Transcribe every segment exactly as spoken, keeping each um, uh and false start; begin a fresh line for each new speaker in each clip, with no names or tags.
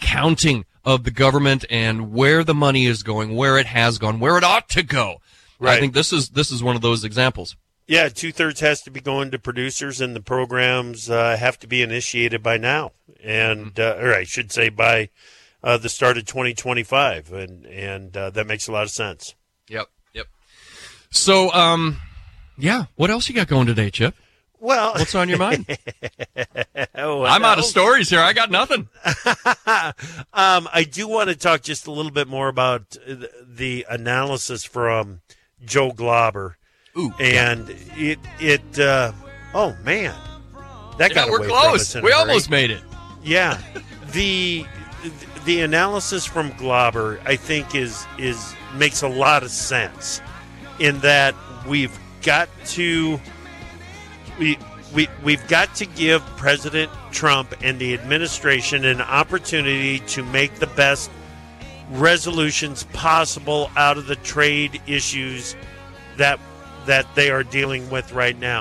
accounting of the government and where the money is going, where it has gone, where it ought to go. Right. I think this is this is one of those examples.
Yeah, two-thirds has to be going to producers, and the programs uh, have to be initiated by now. And, uh, or I should say by uh, the start of twenty twenty-five, and, and uh, that makes a lot of sense.
Yep, yep. So, um, yeah, what else you got going today, Chip?
Well,
what's on your mind?
oh,
I'm out of stories here. I got nothing.
um, I do want to talk just a little bit more about the analysis from Joe Glauber.
Ooh,
and yeah. it it uh, oh man, that
yeah,
got
we're
away
close.
From us in
we
a hurry.
Almost made it.
Yeah, the the analysis from Glauber, I think, is is makes a lot of sense in that we've got to we we we've got to give President Trump and the administration an opportunity to make the best resolutions possible out of the trade issues that that they are dealing with right now.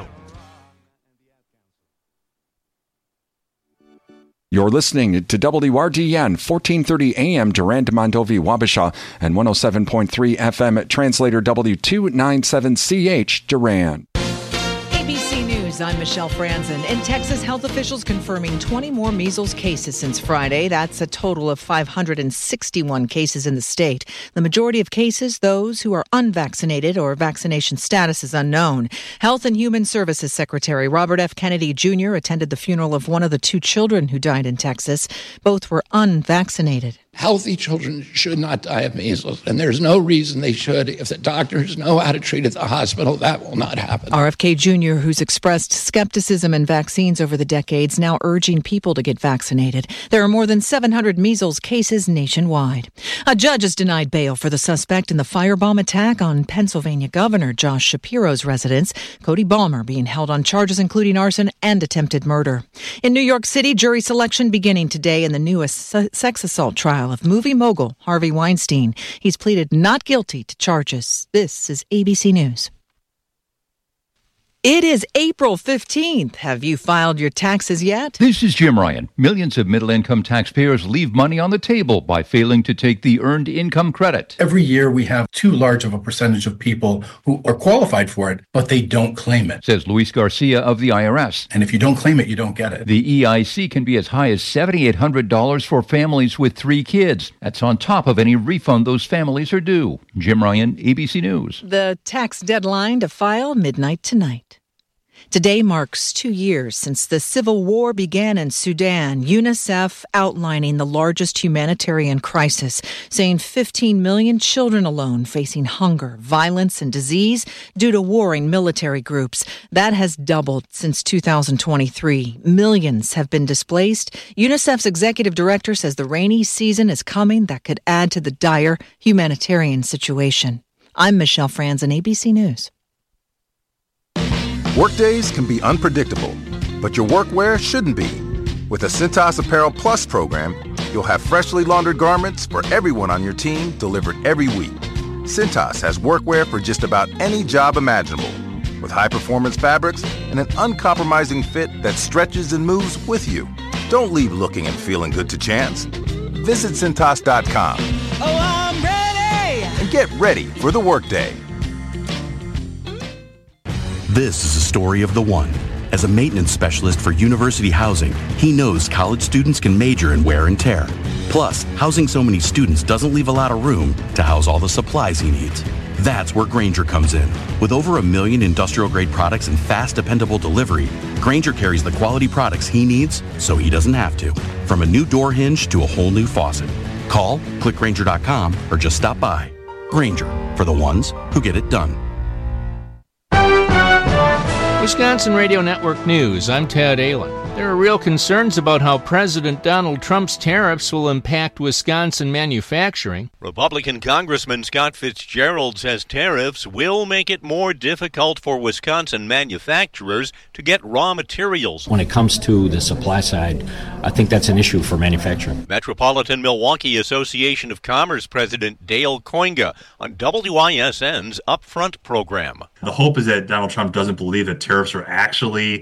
You're listening to W R D N fourteen thirty A M Durand, Mondovi, Wabasha, and one oh seven point three F M Translator W two ninety-seven C H Durand.
A B C News, I'm Michelle Franzen. In Texas, health officials confirming twenty more measles cases since Friday. That's a total of five hundred sixty-one cases in the state. The majority of cases, those who are unvaccinated or vaccination status is unknown. Health and Human Services Secretary Robert F. Kennedy Junior attended the funeral of one of the two children who died in Texas. Both were unvaccinated.
Healthy children should not die of measles, and there's no reason they should. If the doctors know how to treat at the hospital, that will not happen.
R F K Junior, who's expressed skepticism in vaccines over the decades, now urging people to get vaccinated. There are more than seven hundred measles cases nationwide. A judge has denied bail for the suspect in the firebomb attack on Pennsylvania Governor Josh Shapiro's residence. Cody Balmer being held on charges including arson and attempted murder. In New York City, jury selection beginning today in the newest sex assault trial of movie mogul Harvey Weinstein. He's pleaded not guilty to charges. This is A B C News. It is April fifteenth. Have you filed your taxes yet?
This is Jim Ryan. Millions of middle-income taxpayers leave money on the table by failing to take the Earned Income Credit.
Every year we have too large of a percentage of people who are qualified for it, but they don't claim it.
Says Luis Garcia of the I R S.
And if you don't claim it, you don't get it.
The E I C can be as high as seven thousand eight hundred dollars for families with three kids. That's on top of any refund those families are due. Jim Ryan, A B C News.
The tax deadline to file midnight tonight. Today marks two years since the civil war began in Sudan. UNICEF outlining the largest humanitarian crisis, saying fifteen million children alone facing hunger, violence, and disease due to warring military groups. That has doubled since two thousand twenty-three. Millions have been displaced. UNICEF's executive director says the rainy season is coming that could add to the dire humanitarian situation. I'm Michelle Franzen, A B C News.
Workdays can be unpredictable, but your workwear shouldn't be. With the Cintas Apparel Plus program, you'll have freshly laundered garments for everyone on your team delivered every week. Cintas has workwear for just about any job imaginable, with high-performance fabrics and an uncompromising fit that stretches and moves with you. Don't leave looking and feeling good to chance. Visit Cintas dot com.
Oh, I'm ready!
And get ready for the workday.
This is the story of the one. As a maintenance specialist for University Housing, he knows college students can major in wear and tear. Plus, housing so many students doesn't leave a lot of room to house all the supplies he needs. That's where Grainger comes in. With over a million industrial-grade products and fast, dependable delivery, Grainger carries the quality products he needs so he doesn't have to. From a new door hinge to a whole new faucet. Call, click Grainger dot com, or just stop by. Grainger, for the ones who get it done.
Wisconsin Radio Network News, I'm Ted Allen. There are real concerns about how President Donald Trump's tariffs will impact Wisconsin manufacturing.
Republican Congressman Scott Fitzgerald says tariffs will make it more difficult for Wisconsin manufacturers to get raw materials.
When it comes to the supply side, I think that's an issue for manufacturing.
Metropolitan Milwaukee Association of Commerce President Dale Koinga on W I S N's Upfront program.
The hope is that Donald Trump doesn't believe that tariffs are actually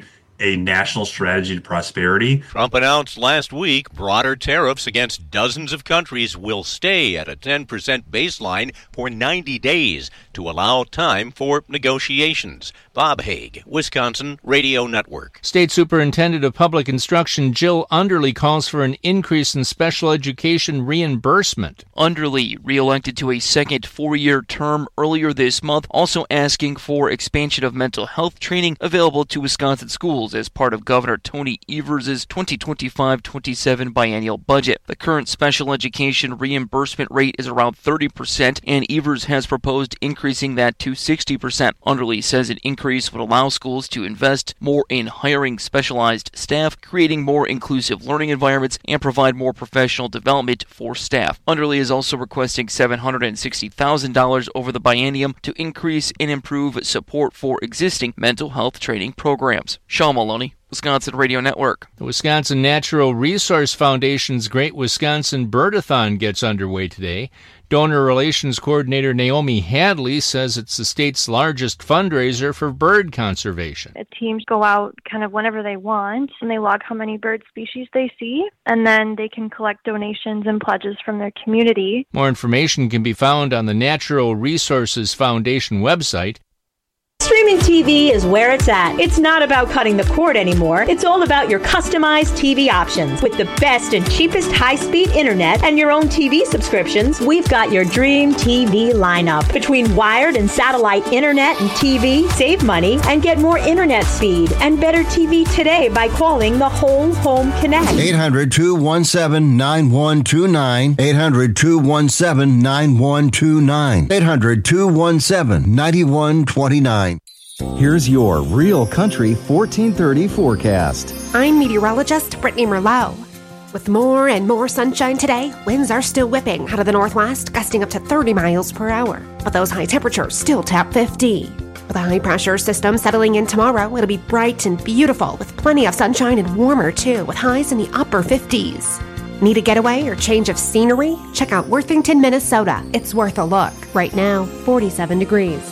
a national strategy to prosperity.
Trump announced last week broader tariffs against dozens of countries will stay at a ten percent baseline for ninety days to allow time for negotiations. Bob Haig, Wisconsin Radio Network.
State Superintendent of Public Instruction Jill Underly calls for an increase in special education reimbursement.
Underly, reelected to a second four-year term earlier this month, also asking for expansion of mental health training available to Wisconsin schools as part of Governor Tony Evers' twenty twenty-five twenty-seven biennial budget. The current special education reimbursement rate is around thirty percent, and Evers has proposed increasing that to sixty percent. Underly says an increase would allow schools to invest more in hiring specialized staff, creating more inclusive learning environments, and provide more professional development for staff. Underly is also requesting seven hundred sixty thousand dollars over the biennium to increase and improve support for existing mental health training programs. Sean Maloney, Wisconsin Radio Network.
The Wisconsin Natural Resource Foundation's Great Wisconsin Birdathon gets underway today. Donor Relations Coordinator Naomi Hadley says it's the state's largest fundraiser for bird conservation.
Teams go out kind of whenever they want, and they log how many bird species they see, and then they can collect donations and pledges from their community.
More information can be found on the Natural Resources Foundation website.
Streaming T V is where it's at. It's not about cutting the cord anymore. It's all about your customized T V options. With the best and cheapest high-speed internet and your own T V subscriptions, we've got your dream T V lineup. Between wired and satellite internet and T V, save money and get more internet speed and better T V today by calling the Whole Home Connect.
eight hundred, two one seven, nine one two nine. eight hundred, two one seven, nine one two nine. eight hundred, two one seven, nine one two nine.
Here's your Real Country fourteen thirty forecast.
I'm meteorologist Brittany Merlot. With more and more sunshine today, winds are still whipping out of the northwest, gusting up to thirty miles per hour. But those high temperatures still tap fifty. With a high-pressure system settling in tomorrow, it'll be bright and beautiful, with plenty of sunshine and warmer, too, with highs in the upper fifties. Need a getaway or change of scenery? Check out Worthington, Minnesota. It's worth a look. Right now, forty-seven degrees.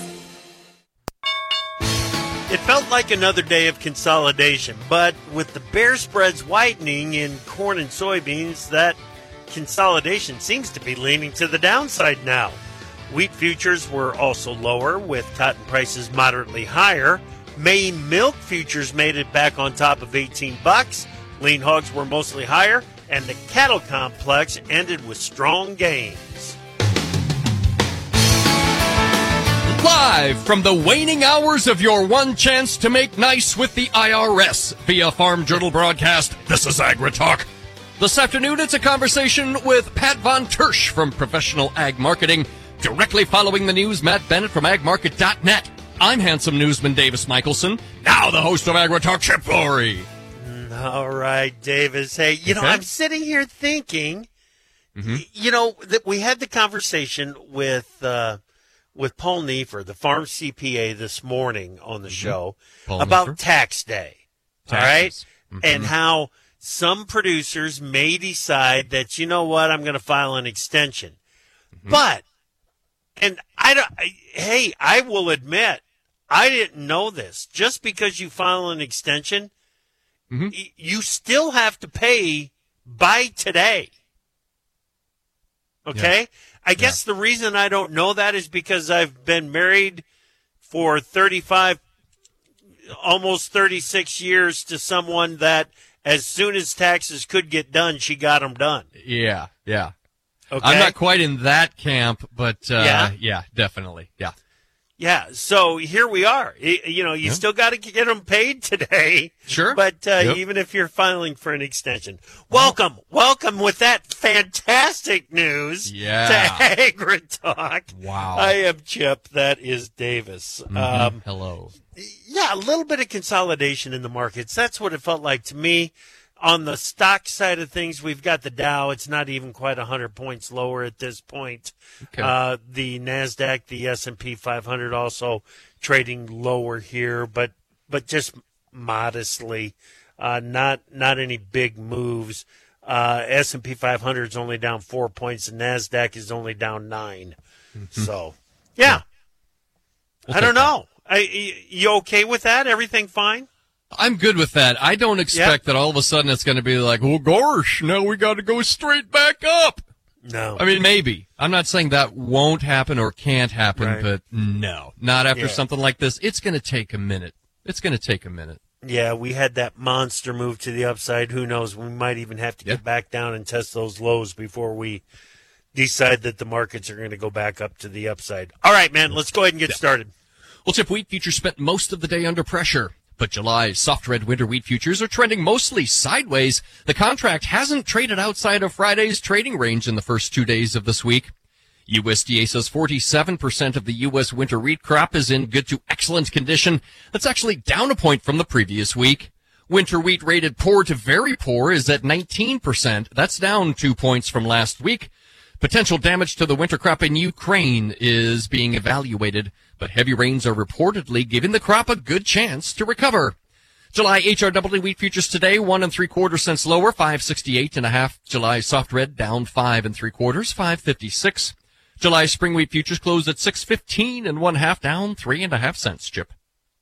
It felt like another day of consolidation, but with the bear spreads widening in corn and soybeans, that consolidation seems to be leaning to the downside now. Wheat futures were also lower, with cotton prices moderately higher. Maine milk futures made it back on top of eighteen bucks. Lean hogs were mostly higher, and the cattle complex ended with strong gains.
Live from the waning hours of your one chance to make nice with the I R S via Farm Journal broadcast, this is AgriTalk. This afternoon, it's a conversation with Pat Von Tersch from Professional Ag Marketing. Directly following the news, Matt Bennett from ag market dot net. I'm handsome newsman Davis Michelson. Now the host of AgriTalk, Chip Flory.
All right, Davis. Hey, you know,
Okay.
I'm sitting here thinking,
Mm-hmm.
y- you know, that we had the conversation with uh, with Paul Neiffer, the farm C P A, this morning on the show
Paul
about
Neiffer.
tax day.
Taxes.
All right?
Mhm.
And how some producers may decide that, you know what, I'm going to file an extension. But, and I don't, I, hey, I will admit, I didn't know this. Just because you file an extension, y- you still have to pay by today. Okay? I guess the reason I don't know that is because I've been married for thirty-five, almost thirty-six years to someone that as soon as taxes could get done, she got them done.
Yeah, yeah.
Okay?
I'm not quite in that camp, but uh,
Yeah?
yeah, definitely. Yeah.
Yeah, so here we are. Y- You know, you
Yeah.
still got to get them paid today.
Sure.
But uh,
Yep.
even if you're filing for an extension. Welcome, welcome with that fantastic news
Yeah.
to AgriTalk.
Wow.
I am Chip. That is Davis.
Mhm.
Um,
Hello.
yeah, a little bit of consolidation in the markets. That's what it felt like to me. On the stock side of things, we've got the Dow. It's not even quite one hundred points lower at this point.
Okay.
Uh, the NASDAQ, the S and P five hundred also trading lower here, but but just modestly. Uh, not not any big moves. Uh, S and P five hundred is only down four points, and NASDAQ is only down nine. So, yeah.
We'll
I don't
take that.
know. I, y- you okay with that? Everything fine?
I'm good with that. I don't expect yep. that all of a sudden it's going to be like, well, gosh, now we got to go straight back up.
No.
I mean, maybe. I'm not saying that won't happen or can't happen, right. but no. Not after yeah. something like this. It's going to take a minute. It's going to take a minute.
Yeah, we had that monster move to the upside. Who knows? We might even have to yeah. get back down and test those lows before we decide that the markets are going to go back up to the upside. All right, man, let's go ahead and get yeah. started.
Well, Chip, wheat futures spent most of the day under pressure. But July's soft red winter wheat futures are trending mostly sideways. The contract hasn't traded outside of Friday's trading range in the first two days of this week. U S D A says forty-seven percent of the U S winter wheat crop is in good to excellent condition. That's actually down a point from the previous week. Winter wheat rated poor to very poor is at nineteen percent. That's down two points from last week. Potential damage to the winter crop in Ukraine is being evaluated, but heavy rains are reportedly giving the crop a good chance to recover. July H R W wheat futures today, one and three quarter cents lower, five sixty-eight and a half. July soft red down five and three quarters, five fifty-six. July spring wheat futures closed at six fifteen and one half, down three and a half cents, Chip.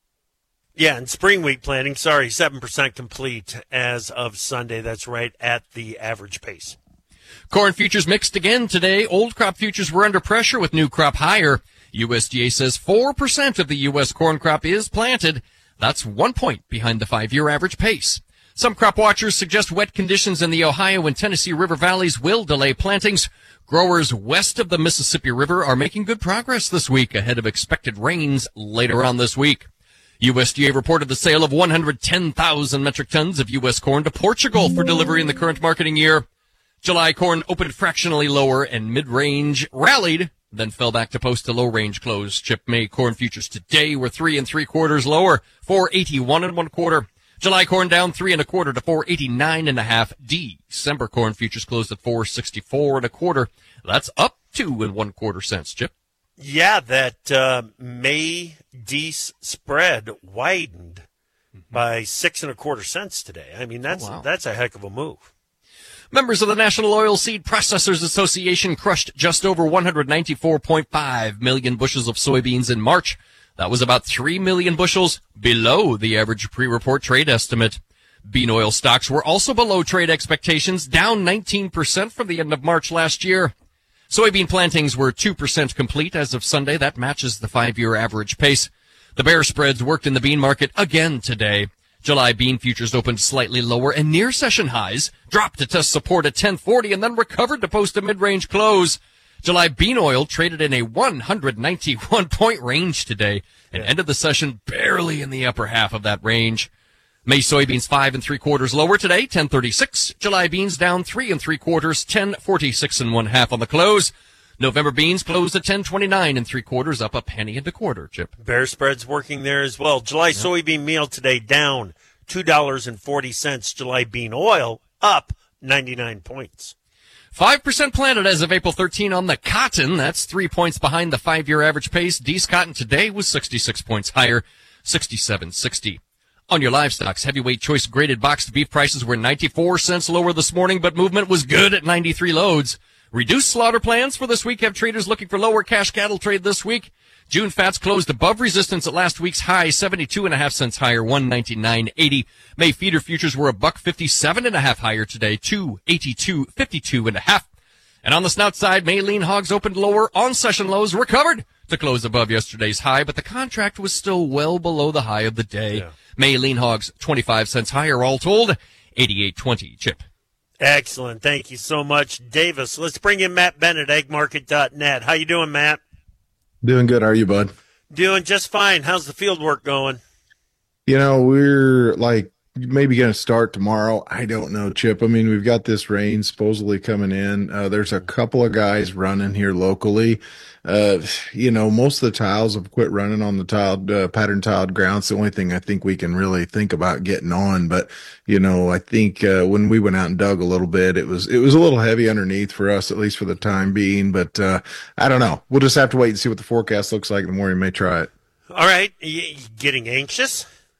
Yeah, and spring wheat planting, sorry, seven percent complete as of Sunday. That's right at the average pace.
Corn futures mixed again today. Old crop futures were under pressure with new crop higher. U S D A says four percent of the U S corn crop is planted. That's one point behind the five-year average pace. Some crop watchers suggest wet conditions in the Ohio and Tennessee River valleys will delay plantings. Growers west of the Mississippi River are making good progress this week ahead of expected rains later on this week. U S D A reported the sale of one hundred ten thousand metric tons of U S corn to Portugal for delivery in the current marketing year. July corn opened fractionally lower and mid-range rallied, then fell back to post a low-range close. Chip May corn futures today were three and three quarters lower, four eighty-one and one quarter. July corn down three and a quarter to four eighty-nine and a half. December corn futures closed at four sixty-four and a quarter. That's up two and one quarter cents, Chip.
Yeah, that uh, May Dece spread widened mm-hmm. by six and a quarter cents today. I mean, that's oh, wow. that's a heck of a move.
Members of the National Oilseed Processors Association crushed just over one hundred ninety-four point five million bushels of soybeans in March. That was about three million bushels below the average pre-report trade estimate. Bean oil stocks were also below trade expectations, down nineteen percent from the end of March last year. Soybean plantings were two percent complete as of Sunday. That matches the five-year average pace. The bear spreads worked in the bean market again today. July bean futures opened slightly lower and near session highs, dropped to test support at ten forty and then recovered to post a mid-range close. July bean oil traded in a one hundred ninety-one point range today and ended the session barely in the upper half of that range. May soybeans five and three quarters lower today, ten thirty-six. July beans down three and three quarters, ten forty-six and one half on the close. November beans closed at ten twenty-nine and three quarters, up a penny and a quarter, Chip.
Bear spreads working there as well. July yep. soybean meal today down two dollars and forty cents. July bean oil up ninety-nine points.
five percent planted as of April thirteenth on the cotton. That's three points behind the five-year average pace. Dece cotton today was sixty-six points higher, sixty-seven sixty. On your livestocks, heavyweight choice graded boxed beef prices were ninety-four cents lower this morning, but movement was good at ninety-three loads. Reduced slaughter plans for this week have traders looking for lower cash cattle trade this week. June fats closed above resistance at last week's high, seventy-two and a half cents higher, one ninety-nine eighty. May feeder futures were a buck fifty-seven and a half higher today, two eighty-two fifty-two and a half. And on the snout side, May lean hogs opened lower on session lows, recovered to close above yesterday's high, but the contract was still well below the high of the day. Yeah. May lean hogs twenty-five cents higher, all told, eighty-eight twenty. Chip.
Excellent. Thank you so much, Davis. Let's bring in Matt Bennett, egg market dot net. How you doing, Matt?
Doing good. How are you, bud?
Doing just fine. How's the field work going?
You know, we're like maybe going to start tomorrow. I don't know, Chip. I mean, we've got this rain supposedly coming in. Uh, there's a couple of guys running here locally. Uh, you know, most of the tiles have quit running on the tiled, uh, pattern tiled ground. It's the only thing I think we can really think about getting on. But, you know, I think, uh, when we went out and dug a little bit, it was, it was a little heavy underneath for us, at least for the time being. But, uh, I don't know. We'll just have to wait and see what the forecast looks like in the morning. We may try it.
All right. You getting anxious?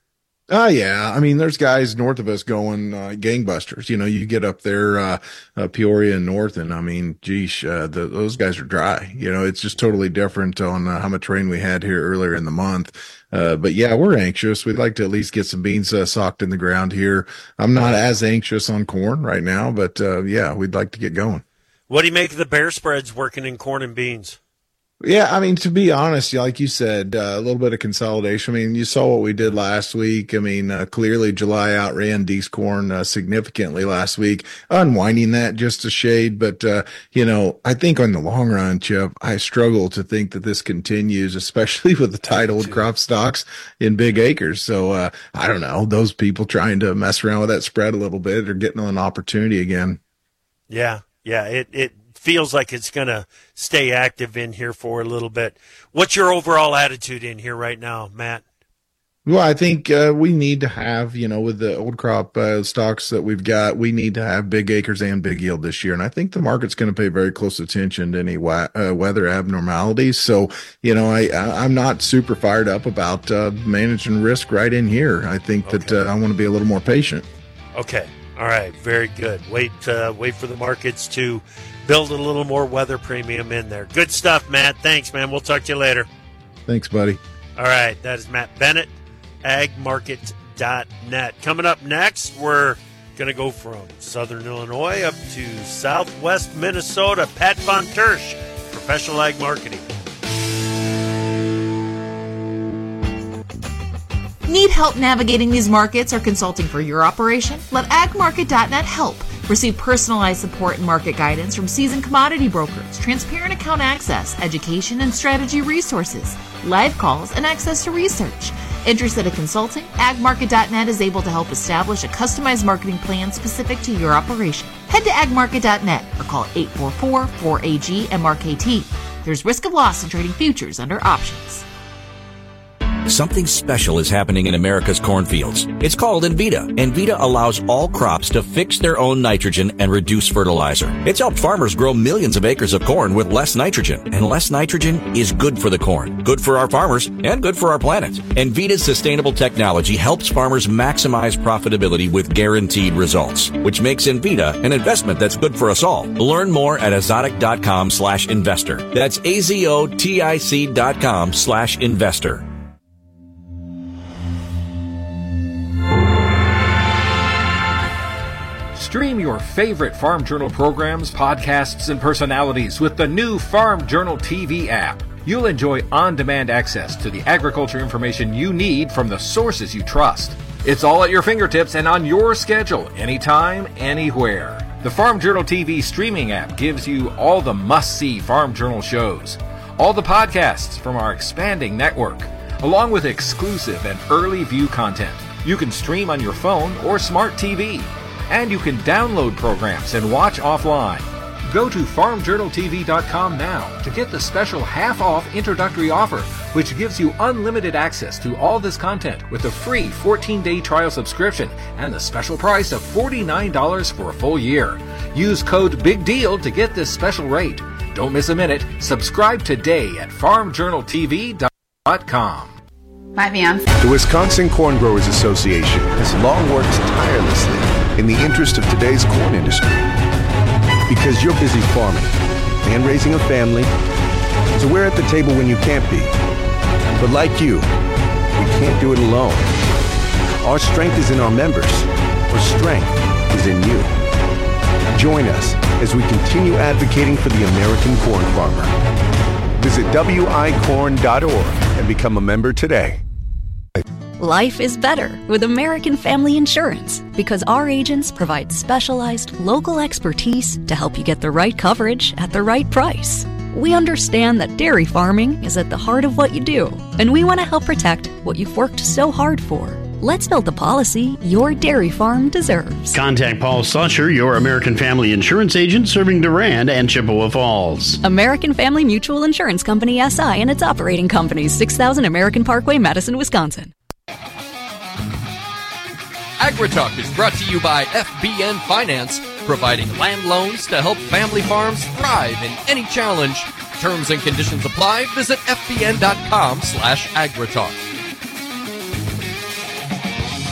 Oh, yeah. I mean, there's guys north of us going uh, gangbusters. You know, you get up there, uh, uh, Peoria and north, and I mean, geesh, uh, the, those guys are dry. You know, it's just totally different on uh, how much rain we had here earlier in the month. Uh, but yeah, we're anxious. We'd like to at least get some beans uh, socked in the ground here. I'm not as anxious on corn right now, but uh, yeah, we'd like to get going.
What do you make of the bear spreads working in corn and beans?
Yeah, I mean, to be honest, like you said, uh, a little bit of consolidation. I mean, you saw what we did last week. I mean, uh, clearly July outran Dees corn uh, significantly last week, unwinding that just a shade. But, uh, you know, I think on the long run, Chip, I struggle to think that this continues, especially with the tight old crop stocks in big acres. So, uh, I don't know, those people trying to mess around with that spread a little bit are getting an opportunity again.
Yeah, yeah, it, it feels like it's going to stay active in here for a little bit. What's your overall attitude in here right now, Matt?
Well, I think uh, we need to have, you know, with the old crop uh, stocks that we've got, we need to have big acres and big yield this year. And I think the market's going to pay very close attention to any wa- uh, weather abnormalities. So, you know, I, I'm not super fired up about uh, managing risk right in here. I think okay. that uh, I want to be a little more patient.
Okay. All right. Very good. Wait, uh, wait for the markets to build a little more weather premium in there. Good stuff, Matt. Thanks, man. We'll talk to you later.
Thanks, buddy.
All right. That is Matt Bennett, ag market dot net. Coming up next, we're going to go from southern Illinois up to southwest Minnesota. Pat Von Tersch, Professional Ag Marketing.
Need help navigating these markets or consulting for your operation? Let ag market dot net help. Receive personalized support and market guidance from seasoned commodity brokers, transparent account access, education and strategy resources, live calls, and access to research. Interested in consulting? ag market dot net is able to help establish a customized marketing plan specific to your operation. Head to ag market dot net or call eight four four, four A G M R K T. There's risk of loss in trading futures under options.
Something special is happening in America's cornfields. It's called Envita. Envita allows all crops to fix their own nitrogen and reduce fertilizer. It's helped farmers grow millions of acres of corn with less nitrogen. And less nitrogen is good for the corn, good for our farmers, and good for our planet. Envita's sustainable technology helps farmers maximize profitability with guaranteed results, which makes Envita an investment that's good for us all. Learn more at azotic.com slash investor. That's A-Z-O-T-I-C dot com slash investor.
Stream your favorite Farm Journal programs, podcasts, and personalities with the new Farm Journal T V app. You'll enjoy on-demand access to the agriculture information you need from the sources you trust. It's all at your fingertips and on your schedule, anytime, anywhere. The Farm Journal T V streaming app gives you all the must-see Farm Journal shows, all the podcasts from our expanding network, along with exclusive and early view content. You can stream on your phone or smart T V. And you can download programs and watch offline. Go to farm journal t v dot com now to get the special half-off introductory offer, which gives you unlimited access to all this content with a free fourteen-day trial subscription and the special price of forty-nine dollars for a full year. Use code BIGDEAL to get this special rate. Don't miss a minute. Subscribe today at farm journal t v dot com.
Bye, Van.
The Wisconsin Corn Growers Association has long worked tirelessly in the interest of today's corn industry. Because you're busy farming and raising a family, so we're at the table when you can't be. But like you, we can't do it alone. Our strength is in our members. Our strength is in you. Join us as we continue advocating for the American corn farmer. Visit w i corn dot org and become a member today.
Life is better with American Family Insurance because our agents provide specialized local expertise to help you get the right coverage at the right price. We understand that dairy farming is at the heart of what you do, and we want to help protect what you've worked so hard for. Let's build the policy your dairy farm deserves.
Contact Paul Slusher, your American Family Insurance agent serving Durand and Chippewa Falls.
American Family Mutual Insurance Company, S I, and its operating companies, six thousand American Parkway, Madison, Wisconsin.
AgriTalk is brought to you by F B N Finance, providing land loans to help family farms thrive in any challenge. Terms and conditions apply. Visit f b n dot com slash agritalk.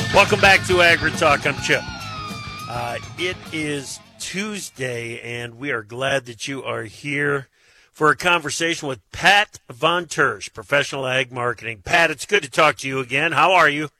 Welcome back to Agri Talk. I'm Chip. Uh, it is Tuesday, and we are glad that you are here for a conversation with Pat Von Tersch, Professional Ag Marketing. Pat, it's good to talk to you again. How are you?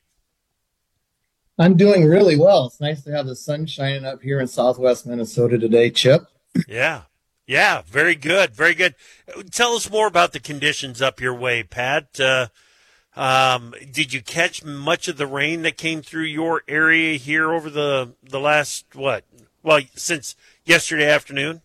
I'm doing really well. It's nice to have the sun shining up here in southwest Minnesota today, Chip.
Yeah. Yeah, very good. Very good. Tell us more about the conditions up your way, Pat. Uh, um, did you catch much of the rain that came through your area here over the, the last, what? Well, since yesterday afternoon?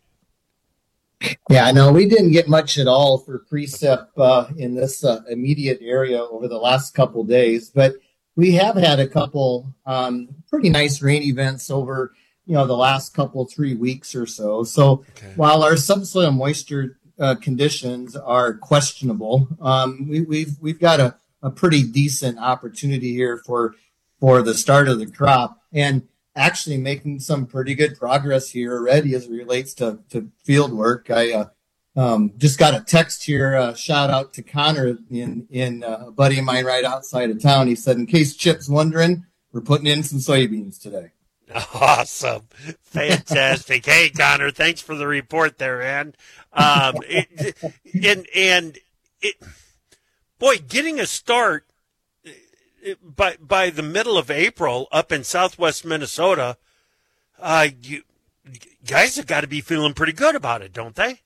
Yeah, no, we didn't get much at all for precip uh, in this uh, immediate area over the last couple days, but we have had a couple um, pretty nice rain events over, you know, the last couple, three weeks or so. So okay. While our subsoil moisture uh, conditions are questionable, um, we, we've we've got a, a pretty decent opportunity here for for the start of the crop, and actually making some pretty good progress here already as it relates to, to field work. I uh, um, just got a text here, uh, shout out to Connor in, in uh, a buddy of mine right outside of town. He said, in case Chip's wondering, we're putting in some soybeans today.
Awesome. Fantastic. Hey, Connor, thanks for the report there, man. Um, it, and, and it, boy, getting a start by, by the middle of April up in southwest Minnesota, uh, you guys have got to be feeling pretty good about it, don't they?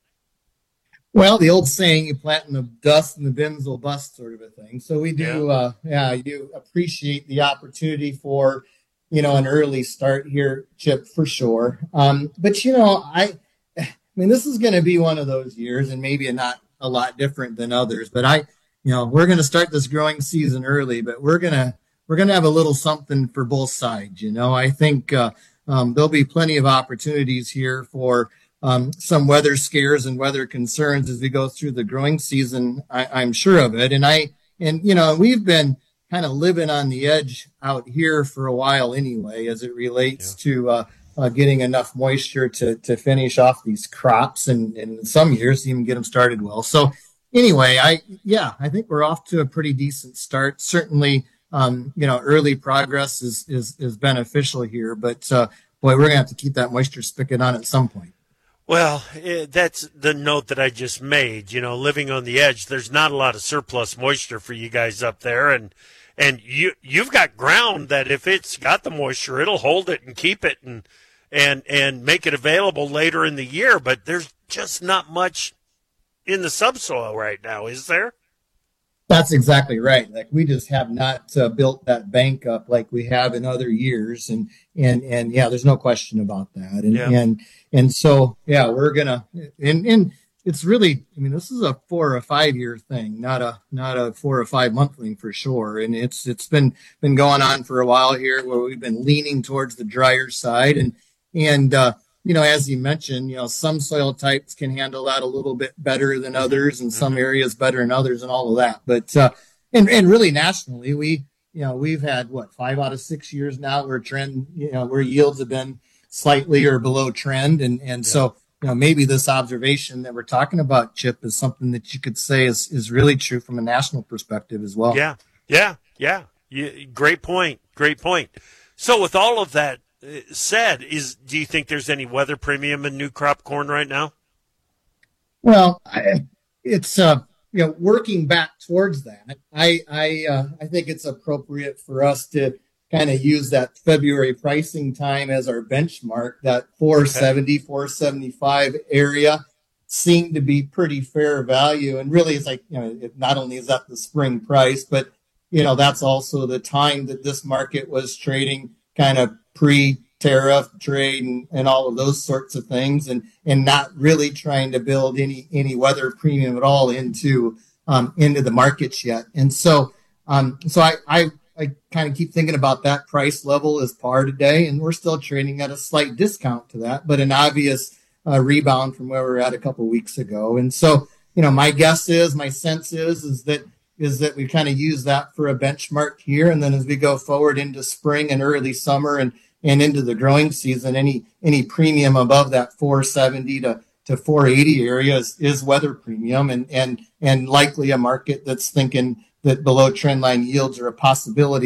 Well, the old saying, you plant in the dust and the bins will bust sort of a thing. So we do, yeah, uh, yeah I do appreciate the opportunity for, you know, an early start here, Chip, for sure. Um, but, you know, I, I mean, this is going to be one of those years, and maybe not a lot different than others, but I, you know, we're going to start this growing season early, but we're going to, we're going to have a little something for both sides. You know, I think, uh, um, there'll be plenty of opportunities here for, um, some weather scares and weather concerns as we go through the growing season. I, I'm sure of it. And I, and, you know, we've been kind of living on the edge out here for a while anyway, as it relates yeah. to, uh, uh, getting enough moisture to, to finish off these crops, and, and in some years even get them started well. So anyway, I, yeah, I think we're off to a pretty decent start. Certainly, um, you know, early progress is, is, is beneficial here, but, uh, boy, we're gonna have to keep that moisture spigot on at some point.
Well, that's the note that I just made. You know, living on the edge, there's not a lot of surplus moisture for you guys up there, and and you you've got ground that if it's got the moisture, it'll hold it and keep it and and and make it available later in the year. But there's just not much in the subsoil right now, is there?
That's exactly right. Like, we just have not uh, built that bank up like we have in other years, and and and yeah, there's no question about that. And yeah. and and so yeah, we're gonna and and it's really, I mean, this is a four or five year thing, not a not a four or five month thing for sure. And it's it's been been going on for a while here, where we've been leaning towards the drier side, and and uh, you know, as you mentioned, you know, some soil types can handle that a little bit better than others, and some areas better than others, and all of that. But, uh, and, and really nationally, we, you know, we've had what, five out of six years now where trend, you know, where yields have been slightly or below trend. And, and yeah. so, you know, maybe this observation that we're talking about, Chip, is something that you could say is, is really true from a national perspective as well.
Yeah. Yeah. Yeah. yeah. Great point. Great point. So with all of that said, is do you think there's any weather premium in new crop corn right now?
Well, I, it's uh, you know, working back towards that. I I uh, I think it's appropriate for us to kind of use that February pricing time as our benchmark. That four seventy, okay. four seventy-five area seemed to be pretty fair value, and really, it's like, you know, it, not only is that the spring price, but you know, that's also the time that this market was trading kind of pre-tariff trade and, and all of those sorts of things, and, and not really trying to build any, any weather premium at all into, um, into the markets yet. And so, um, so I, I, I kind of keep thinking about that price level as par today, and we're still trading at a slight discount to that, but an obvious uh, rebound from where we were at a couple of weeks ago. And so, you know, my guess is, my sense is, is that, is that we kind of use that for a benchmark here. And then as we go forward into spring and early summer and, and into the growing season, any any premium above that four seventy to, to four eighty area is, is weather premium, and, and and likely a market that's thinking that below trend line yields are a possibility, you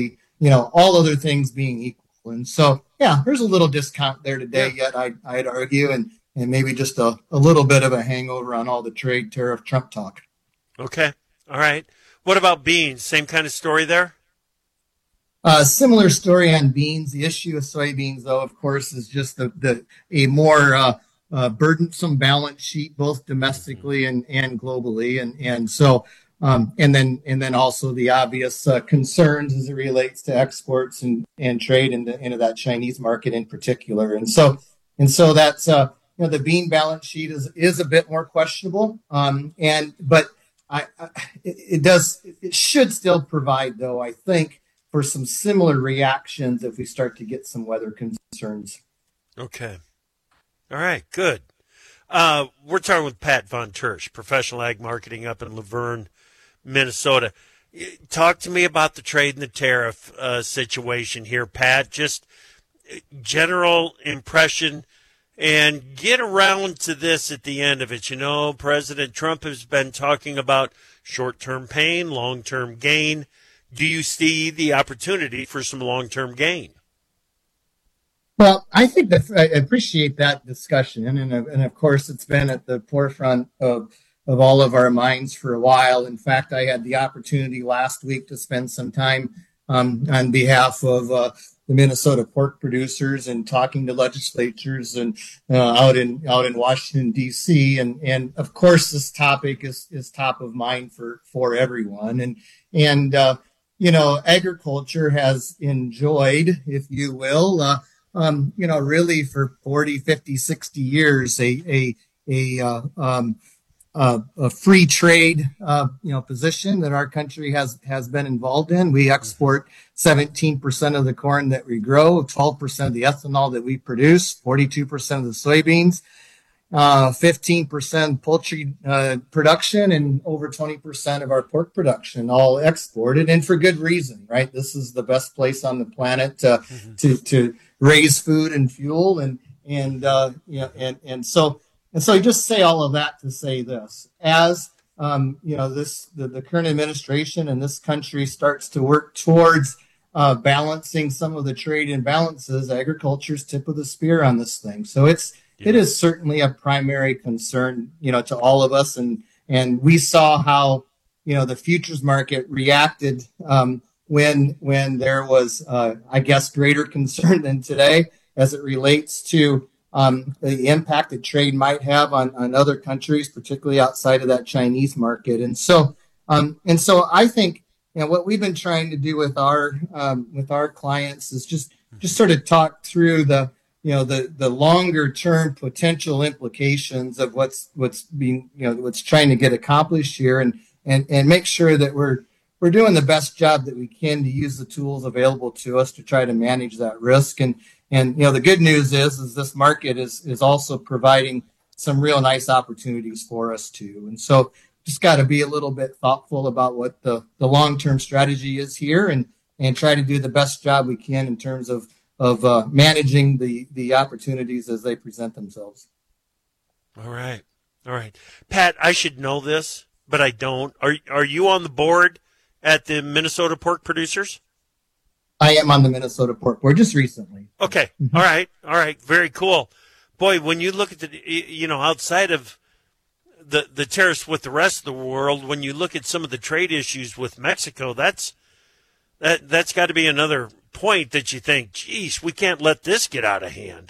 you know, all other things being equal. And so, yeah, there's a little discount there today
Yeah.
yet, I, I'd argue, and, and maybe just a, a little bit of a hangover on all the trade tariff Trump talk.
Okay. All right. What about beans? Same kind of story there?
Uh, similar story on beans. The issue of soybeans, though, of course, is just the, the a more uh, uh, burdensome balance sheet, both domestically and, and globally. And, and so, um, and then, and then also the obvious uh, concerns as it relates to exports and, and trade into, into that Chinese market in particular. And so, and so that's, uh, you know, the bean balance sheet is, is a bit more questionable. Um, and, but I, I it, it does, it should still provide, though, I think, for some similar reactions if we start to get some weather concerns.
Okay. All right, good. Uh, we're talking with Pat Von Tersch, professional ag marketing up in Laverne, Minnesota. Talk to me about the trade and the tariff uh, situation here, Pat. Just general impression, and get around to this at the end of it. You know, President Trump has been talking about short-term pain, long-term gain. Do you see the opportunity for some long-term gain?
Well, I think that I appreciate that discussion, and and of course, it's been at the forefront of of all of our minds for a while. In fact, I had the opportunity last week to spend some time um, on behalf of uh, the Minnesota pork producers and talking to legislatures and uh, out in out in Washington D C and and of course, this topic is is top of mind for for everyone, and and uh, you know, agriculture has enjoyed, if you will. Uh, Um, you know, really for forty, fifty, sixty years, a, a, a, uh, um, uh, a free trade, uh, you know, position that our country has, has been involved in. We export seventeen percent of the corn that we grow, twelve percent of the ethanol that we produce, forty-two percent of the soybeans, uh, fifteen percent poultry, uh, production, and over twenty percent of our pork production, all exported, and for good reason, right? This is the best place on the planet, uh, mm-hmm. to, to, raise food and fuel, and and uh, you know, and and so and so. I just say all of that to say this: as um, you know, this the, the current administration and this country starts to work towards uh, balancing some of the trade imbalances, agriculture's tip of the spear on this thing. So it's yeah. it is certainly a primary concern, you know, to all of us, and and we saw how, you know, the futures market reacted. Um, when when there was, uh, I guess, greater concern than today as it relates to um, the impact that trade might have on, on other countries, particularly outside of that Chinese market. And so um, and so I think, you know, what we've been trying to do with our um, with our clients is just just sort of talk through the, you know, the the longer term potential implications of what's what's being, you know, what's trying to get accomplished here, and and and make sure that we're We're doing the best job that we can to use the tools available to us to try to manage that risk. And, and you know, the good news is, is this market is, is also providing some real nice opportunities for us too. And so just got to be a little bit thoughtful about what the, the long-term strategy is here, and, and try to do the best job we can in terms of, of uh, managing the, the opportunities as they present themselves.
All right. All right. Pat, I should know this, but I don't. Are, are you on the board at the Minnesota Pork Producers?
I am on the Minnesota Pork Board just recently.
Okay. Mm-hmm. All right. All right. Very cool. Boy, when you look at the, you know, outside of the, the tariffs with the rest of the world, when you look at some of the trade issues with Mexico, that's, that, that's got to be another point that you think, geez, we can't let this get out of hand.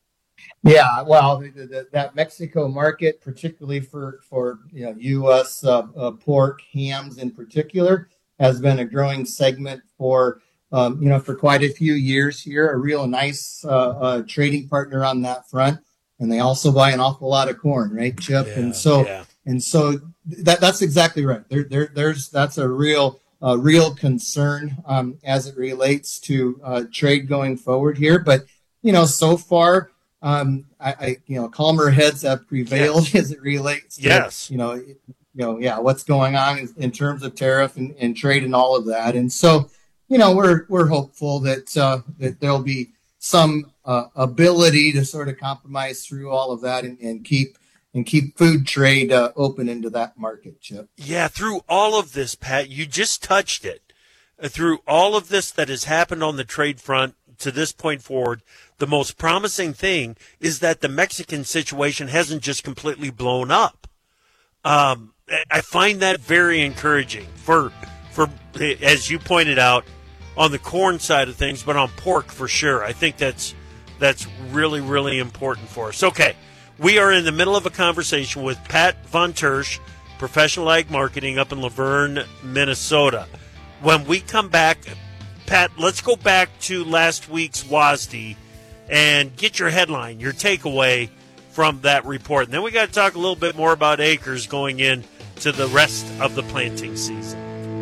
Yeah, well, the, the, that Mexico market, particularly for, for you know, U S uh, uh, pork, hams in particular, has been a growing segment for, um, you know, for quite a few years here, a real nice uh, uh, trading partner on that front. And they also buy an awful lot of corn, right, Chip?
Yeah,
and so,
yeah.
and so that that's exactly right. There, there, there's, that's a real, uh, real concern um, as it relates to uh, trade going forward here. But, you know, so far, um, I, I, you know, calmer heads have prevailed yes. as it relates to,
yes.
you know, it, you know, yeah, what's going on in, in terms of tariff and, and trade and all of that. And so, you know, we're, we're hopeful that, uh, that there'll be some, uh, ability to sort of compromise through all of that and, and keep, and keep food trade, uh, open into that market, Chip.
Yeah. Through all of this, Pat, you just touched it. through all of this that has happened on the trade front to this point forward, the most promising thing is that the Mexican situation hasn't just completely blown up. Um, I find that very encouraging for, for, as you pointed out, on the corn side of things, but on pork for sure. I think that's that's really, really important for us. Okay, we are in the middle of a conversation with Pat Von Tersch, Professional Ag Marketing up in Laverne, Minnesota. When we come back, Pat, let's go back to last week's W A S D and get your headline, your takeaway from that report. And then we got to talk a little bit more about acres going into the rest of the planting season.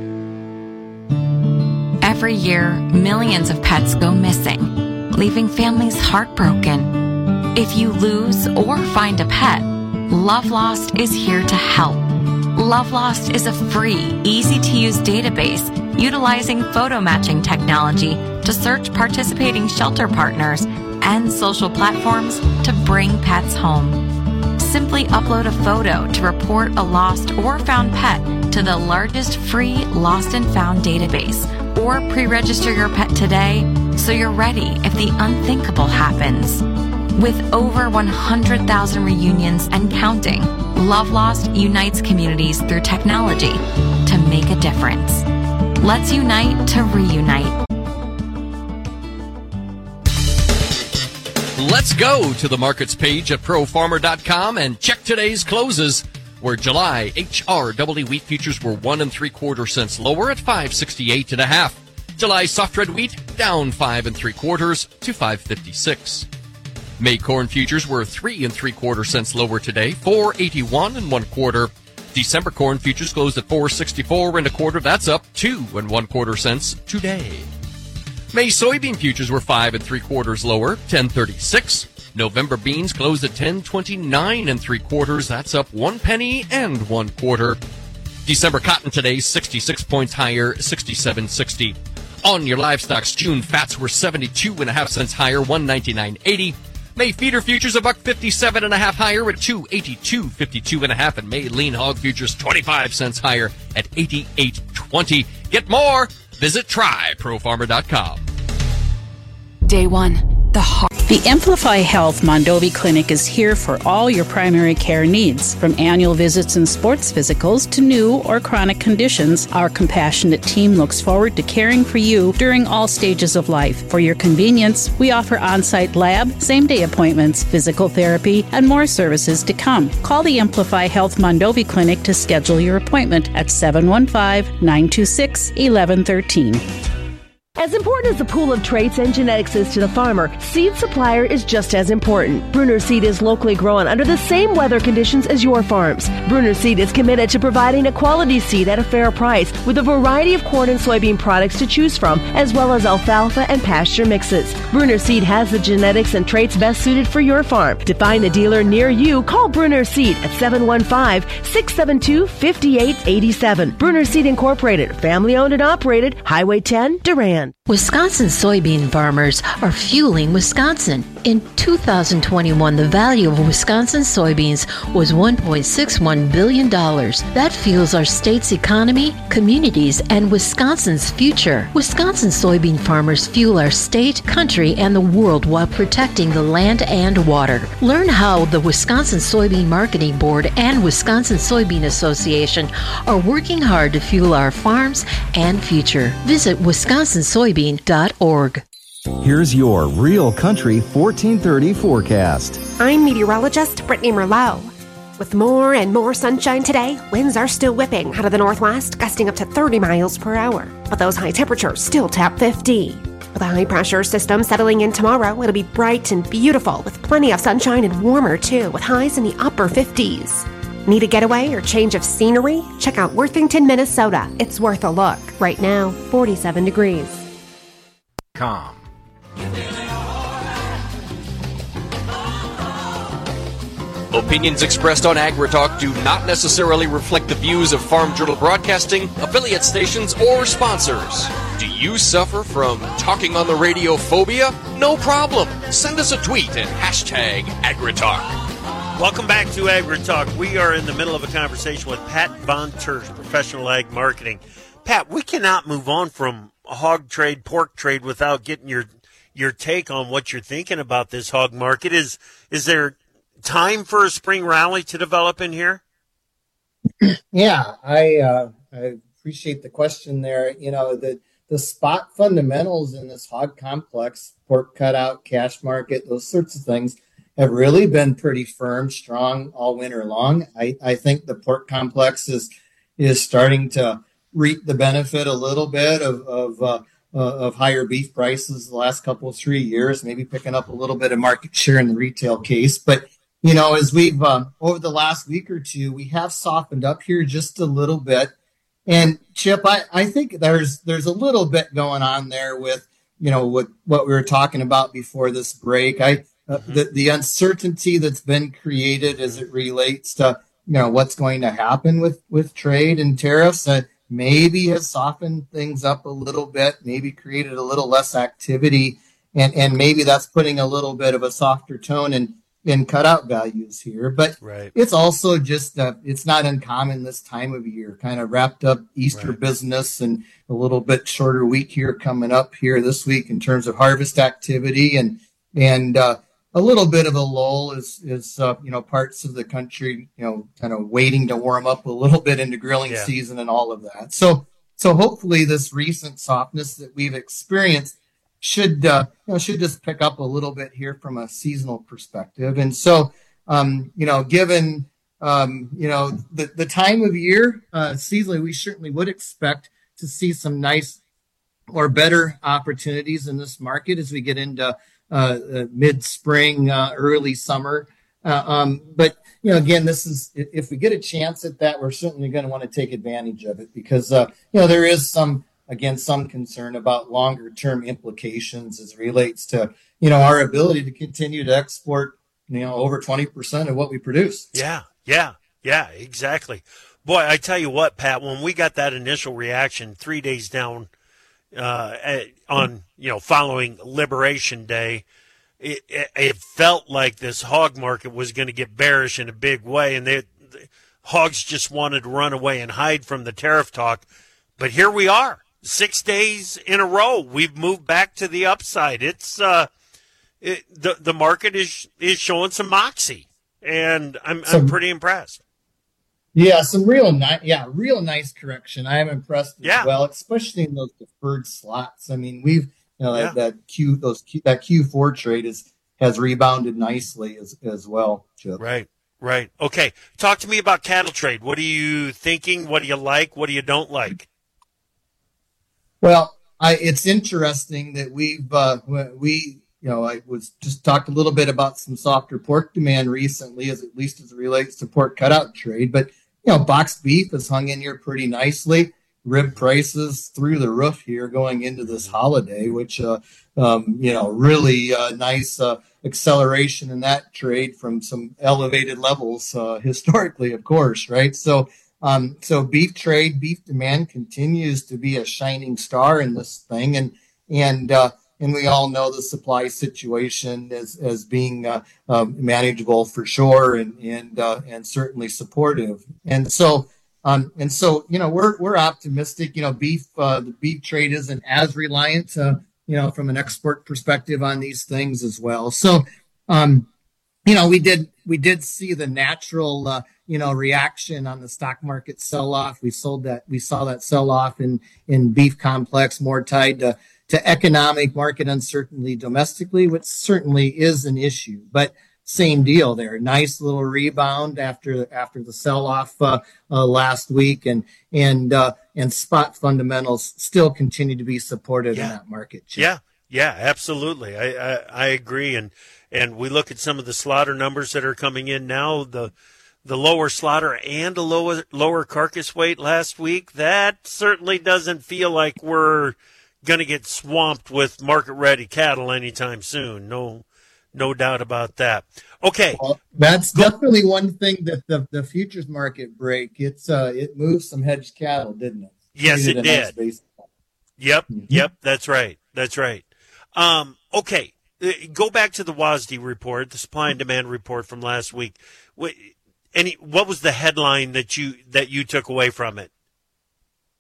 Every year, millions of pets go missing, leaving families heartbroken. If you lose or find a pet, Love Lost is here to help. Love Lost is a free, easy-to-use database utilizing photo matching technology to search participating shelter partners and social platforms to bring pets home. Simply upload a photo to report a lost or found pet to the largest free lost and found database, or pre-register your pet today so you're ready if the unthinkable happens. With over one hundred thousand reunions and counting, Love Lost unites communities through technology to make a difference. Let's unite to reunite.
Let's go to the markets page at pro farmer dot com and check today's closes, where July H R double E wheat futures were one and three quarter cents lower at five sixty-eight and a half. July soft red wheat down five and three quarters to five fifty-six. May corn futures were three and three quarter cents lower today, four eighty-one and one quarter. December corn futures closed at four sixty-four and a quarter. That's up two and one quarter cents today. May soybean futures were five and three quarters lower, ten thirty-six. November beans closed at ten twenty-nine and three quarters. That's up one penny and one quarter. December cotton today, sixty-six points higher, sixty-seven sixty. On your livestocks, June fats were seventy-two and a half cents higher, one ninety-nine eighty. May feeder futures a buck fifty-seven and a half higher at two eighty-two fifty-two and a half, and May lean hog futures twenty-five cents higher at eighty-eight twenty. Get more. Visit try pro farmer dot com.
Day one, the heart. The Amplify Health Mondovi Clinic is here for all your primary care needs. From annual visits and sports physicals to new or chronic conditions, our compassionate team looks forward to caring for you during all stages of life. For your convenience, we offer on-site lab, same-day appointments, physical therapy, and more services to come. Call the Amplify Health Mondovi Clinic to schedule your appointment at seven one five, nine two six, one one one three.
As important as the pool of traits and genetics is to the farmer, seed supplier is just as important. Bruner Seed is locally grown under the same weather conditions as your farms. Bruner Seed is committed to providing a quality seed at a fair price with a variety of corn and soybean products to choose from, as well as alfalfa and pasture mixes. Bruner Seed has the genetics and traits best suited for your farm. To find a dealer near you, call Bruner Seed at seven one five, six seven two, five eight eight seven. Bruner Seed Incorporated, family owned and operated, Highway ten, Durand.
Wisconsin soybean farmers are fueling Wisconsin. In two thousand twenty-one, the value of Wisconsin soybeans was one point six one billion dollars. That fuels our state's economy, communities, and Wisconsin's future. Wisconsin soybean farmers fuel our state, country, and the world while protecting the land and water. Learn how the Wisconsin Soybean Marketing Board and Wisconsin Soybean Association are working hard to fuel our farms and future. Visit wisconsin soybean dot org.
Here's your Real Country fourteen thirty forecast.
I'm meteorologist Brittany Merlot. With more and more sunshine today, winds are still whipping out of the northwest, gusting up to thirty miles per hour. But those high temperatures still tap fifty. With a high-pressure system settling in tomorrow, it'll be bright and beautiful, with plenty of sunshine and warmer, too, with highs in the upper fifties. Need a getaway or change of scenery? Check out Worthington, Minnesota. It's worth a look. Right now, forty-seven degrees.
Com.
Opinions expressed on AgriTalk do not necessarily reflect the views of Farm Journal Broadcasting, affiliate stations, or sponsors. Do you suffer from talking on the radio phobia? No problem. Send us a tweet at hashtag AgriTalk.
Welcome back to AgriTalk. We are in the middle of a conversation with Pat Von Tersch, Professional Ag Marketing. Pat, we cannot move on from hog trade, pork trade without getting your your take on what you're thinking about this hog market. Is is there time for a spring rally to develop in here?
Yeah, I uh, I appreciate the question there. You know, the the spot fundamentals in this hog complex, pork cutout, cash market, those sorts of things have really been pretty firm, strong all winter long. I, I think the pork complex is is starting to reap the benefit a little bit of of, uh, uh, of higher beef prices the last couple of three years, maybe picking up a little bit of market share in the retail case. But, you know, as we've uh, over the last week or two, we have softened up here just a little bit. And Chip, I, I think there's there's a little bit going on there with, you know, what, what we were talking about before this break. I uh, mm-hmm. the, the uncertainty that's been created as it relates to, you know, what's going to happen with, with trade and tariffs uh, maybe has softened things up a little bit, maybe created a little less activity. And, and maybe that's putting a little bit of a softer tone in, in cutout values here. But
right.
It's also just, uh, it's not uncommon this time of year, kind of wrapped up Easter right. business and a little bit shorter week here coming up here this week in terms of harvest activity. And, and, uh, a little bit of a lull is, is uh, you know, parts of the country, you know, kind of waiting to warm up a little bit into grilling
yeah.
season and all of that. So, so hopefully this recent softness that we've experienced should, uh, you know, should just pick up a little bit here from a seasonal perspective. And so, um, you know, given, um, you know, the, the time of year, uh, seasonally, we certainly would expect to see some nice or better opportunities in this market as we get into Uh, uh, mid-spring, uh, early summer. Uh, um, but, you know, again, this is, if we get a chance at that, we're certainly going to want to take advantage of it because, uh, you know, there is some, again, some concern about longer term implications as it relates to, you know, our ability to continue to export, you know, over twenty percent of what we produce.
Yeah, yeah, yeah, exactly. Boy, I tell you what, Pat, when we got that initial reaction three days down Uh, on, you know, following Liberation Day, it, it, it felt like this hog market was going to get bearish in a big way, and they, the hogs just wanted to run away and hide from the tariff talk. But here we are, six days in a row. We've moved back to the upside. It's uh, it, the the market is is showing some moxie, and I'm
So,
I'm pretty impressed.
Yeah, some real nice, yeah, real nice correction. I am impressed as
Yeah.
well, especially in those deferred slots. I mean, we've, you know,
Yeah.
that, that Q, those Q, that Q four trade is has rebounded nicely as as well, Chip.
Right, right. Okay, talk to me about cattle trade. What are you thinking? What do you like? What do you don't like?
Well, I, it's interesting that we've uh, we you know I was just talked a little bit about some softer pork demand recently, as at least as it relates to pork cutout trade, but you know boxed beef has hung in here pretty nicely. Rib prices through the roof here going into this holiday, which uh, um, you know really uh, nice uh, acceleration in that trade from some elevated levels uh, historically, of course, right? So. Um, so beef trade, beef demand continues to be a shining star in this thing. And, and, uh, and we all know the supply situation as, as being, uh, uh, manageable for sure and, and, uh, and certainly supportive. And so, um, and so, you know, we're, we're optimistic, you know, beef, uh, the beef trade isn't as reliant, uh, you know, from an export perspective on these things as well. So, um, you know, we did, we did see the natural, uh, you know, reaction on the stock market sell-off. We sold that, we saw that sell-off in, in beef complex, more tied to, to economic market uncertainty domestically, which certainly is an issue, but same deal there. Nice little rebound after, after the sell-off, uh, uh, last week, and, and, uh, and spot fundamentals still continue to be supportive
Yeah.
in that market. Chip.
Yeah, yeah, absolutely. I, I, I agree. And, and we look at some of the slaughter numbers that are coming in now, the, the lower slaughter and a lower lower carcass weight last week, that certainly doesn't feel like we're going to get swamped with market-ready cattle anytime soon. No no doubt about that. Okay.
Well, that's definitely one thing that the, the futures market break, it's uh, it moved some hedged cattle, didn't it?
Yes,
Created
it
a nice
did.
base.
Yep,
Mhm.
yep, that's right. That's right. Um, okay, Uh, go back to the W A S D report, the supply and demand report from last week. Wh- Any, what was the headline that you that you took away from it?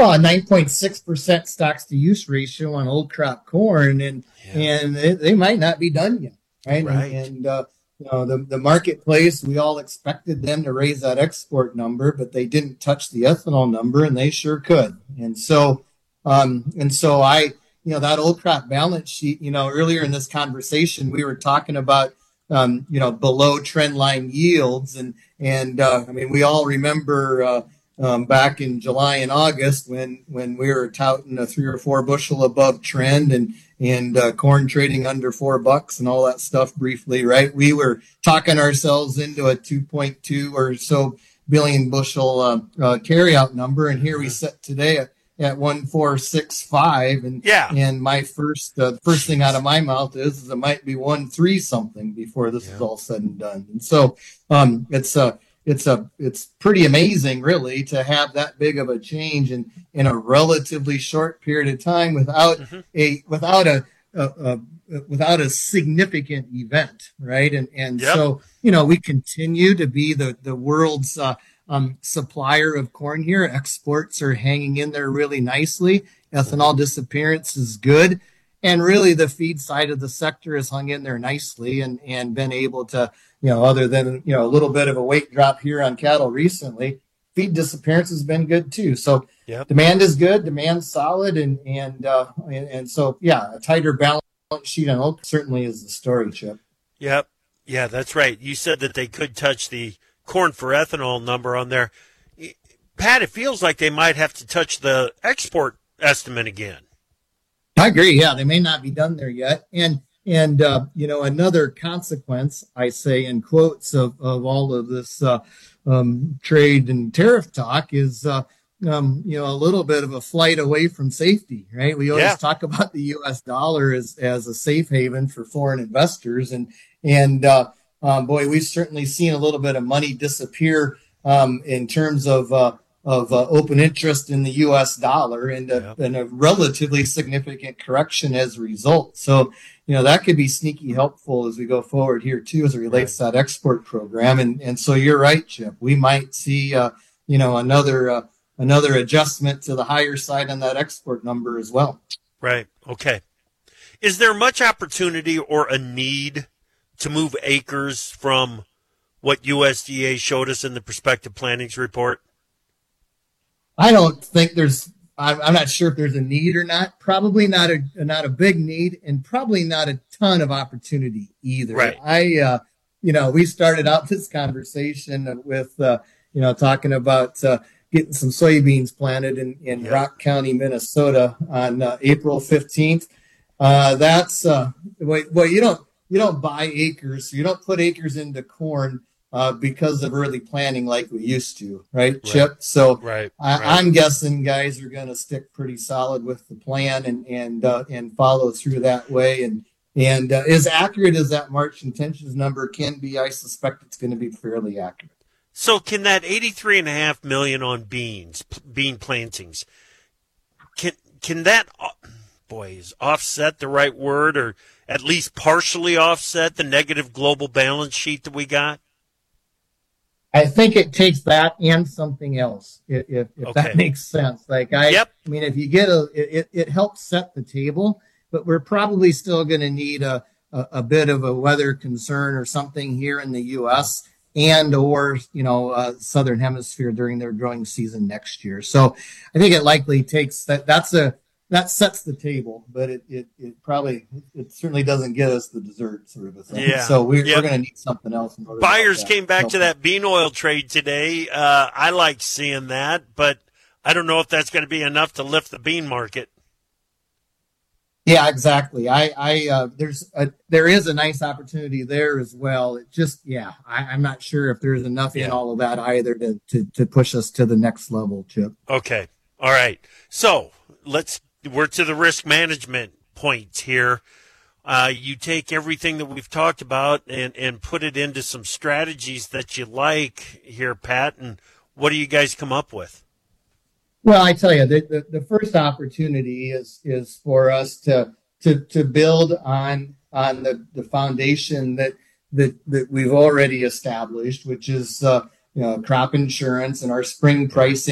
well, a nine point six percent stocks to use ratio on old crop corn, and yeah. and they, they might not be done yet, right?
Right.
And, and uh, you know, the the marketplace, we all expected them to raise that export number, but they didn't touch the ethanol number, and they sure could. And so, um, and so I, you know, that old crop balance sheet, you know, earlier in this conversation, we were talking about, um, you know, below trend line yields, and and uh, I mean, we all remember. Uh, Um, back in July and August when, when we were touting a three or four bushel above trend and, and uh, corn trading under four bucks and all that stuff briefly, right? We were talking ourselves into a two point two or so billion bushel uh, uh, carryout number. And here we sit today at, at one four six five. And,
yeah.
and my first, uh, first thing out of my mouth is, is it might be one three something before this yeah. is all said and done. And so um, it's a, uh, It's a it's pretty amazing, really, to have that big of a change in, in a relatively short period of time without mm-hmm. a without a, a, a without a significant event, right? And and yep. so you know we continue to be the the world's uh, um, supplier of corn here. Exports are hanging in there really nicely. Ethanol disappearance is good, and really the feed side of the sector has hung in there nicely and and been able to. You know, other than, you know, a little bit of a weight drop here on cattle recently, feed disappearance has been good too. So yep. demand is good, demand's solid, and and, uh, and and so yeah, a tighter balance sheet on oat certainly is the story, Chip.
Yep, yeah, that's right. You said that they could touch the corn for ethanol number on there. Pat, it feels like they might have to touch the export estimate again.
I agree. Yeah, they may not be done there yet, and. And, uh, you know, another consequence, I say in quotes of, of all of this uh, um, trade and tariff talk is, uh, um, you know, a little bit of a flight away from safety, right? We always yeah. talk about the U S dollar as, as a safe haven for foreign investors. And, and uh, um, boy, we've certainly seen a little bit of money disappear um, in terms of uh, of uh, open interest in the U S dollar and a, yep. and a relatively significant correction as a result. So, you know, that could be sneaky helpful as we go forward here too, as it relates right. to that export program. And, and so you're right, Chip, we might see, uh, you know, another, uh, another adjustment to the higher side on that export number as well.
Right. Okay. Is there much opportunity or a need to move acres from what U S D A showed us in the prospective plantings report?
I don't think there's, I'm not sure if there's a need or not. Probably not a, not a big need, and probably not a ton of opportunity either.
Right.
I, uh, you know, we started out this conversation with, uh, you know, talking about uh, getting some soybeans planted in, in yep. Rock County, Minnesota on uh, April fifteenth. Uh, that's, uh, well, well, you don't, you don't buy acres. You don't put acres into corn Uh, because of early planning like we used to, right, right. Chip? So
right,
I,
right.
I'm guessing guys are going to stick pretty solid with the plan and and uh, and follow through that way. And and uh, as accurate as that March intentions number can be, I suspect it's going to be fairly accurate.
So can that eighty-three and a half million on beans, bean plantings, can can that, boy, is offset the right word, or at least partially offset the negative global balance sheet that we got?
I think it takes that and something else, if, if, if
okay.
that makes sense. Like I,
yep.
I mean, if you get a, it, it helps set the table, but we're probably still going to need a, a, a bit of a weather concern or something here in the U S and or, you know, uh, Southern Hemisphere during their growing season next year. So I think it likely takes that. That's a, that sets the table, but it, it, it probably, it certainly doesn't get us the dessert sort of a thing.
Yeah.
So we're,
yep.
we're going to need something else. In order
Buyers
to
came back
so,
to that bean oil trade today. Uh, I like seeing that, but I don't know if that's going to be enough to lift the bean market.
Yeah, exactly. I, I, uh, there's a, there is a nice opportunity there as well. It just, yeah, I, I'm not sure if there's enough yeah. in all of that either to, to, to push us to the next level, Chip.
Okay. All right. So let's, we're to the risk management point here. Uh, you take everything that we've talked about and, and put it into some strategies that you like here, Pat. And what do you guys come up with?
Well, I tell you, the, the, the first opportunity is is for us to to to build on on the, the foundation that that that we've already established, which is uh, you know crop insurance and our spring pricing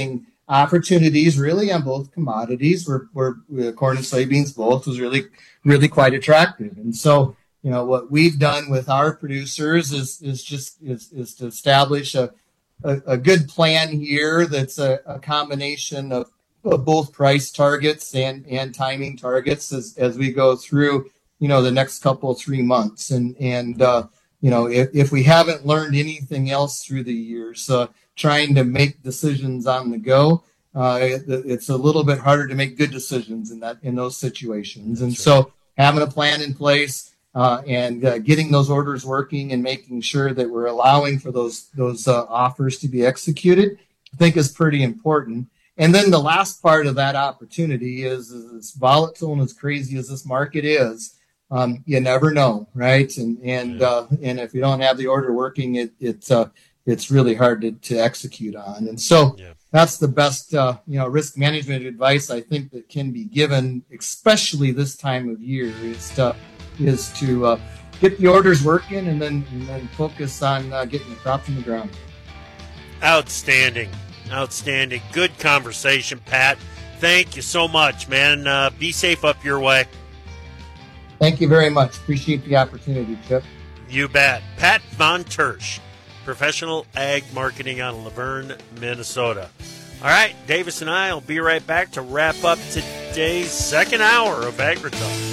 opportunities really on both commodities were, were corn and soybeans both was really, really quite attractive. And so, you know, what we've done with our producers is, is just, is, is to establish a, a, a good plan here that's a, a combination of, of both price targets and, and timing targets as, as we go through, you know, the next couple, three months. And, and, uh, you know, if, if we haven't learned anything else through the years, uh, trying to make decisions on the go, uh, it, it's a little bit harder to make good decisions in that, in those situations. And so having a plan in place, uh, and uh, getting those orders working and making sure that we're allowing for those, those, uh, offers to be executed, I think is pretty important. And then the last part of that opportunity is, is as volatile and as crazy as this market is, um, you never know, right? And, and, uh, and if you don't have the order working, it, it, uh, it's really hard to, to execute on. And so yeah. that's the best, uh, you know, risk management advice I think that can be given, especially this time of year, is to, is to uh, get the orders working and then, and then focus on uh, getting the crop from the ground.
Outstanding. Outstanding. Good conversation, Pat. Thank you so much, man. Uh, be safe up your way.
Thank you very much. Appreciate the opportunity, Chip.
You bet. Pat Von Tersch, professional ag marketing out of Laverne, Minnesota. All right, Davis and I will be right back to wrap up today's second hour of AgriTalk.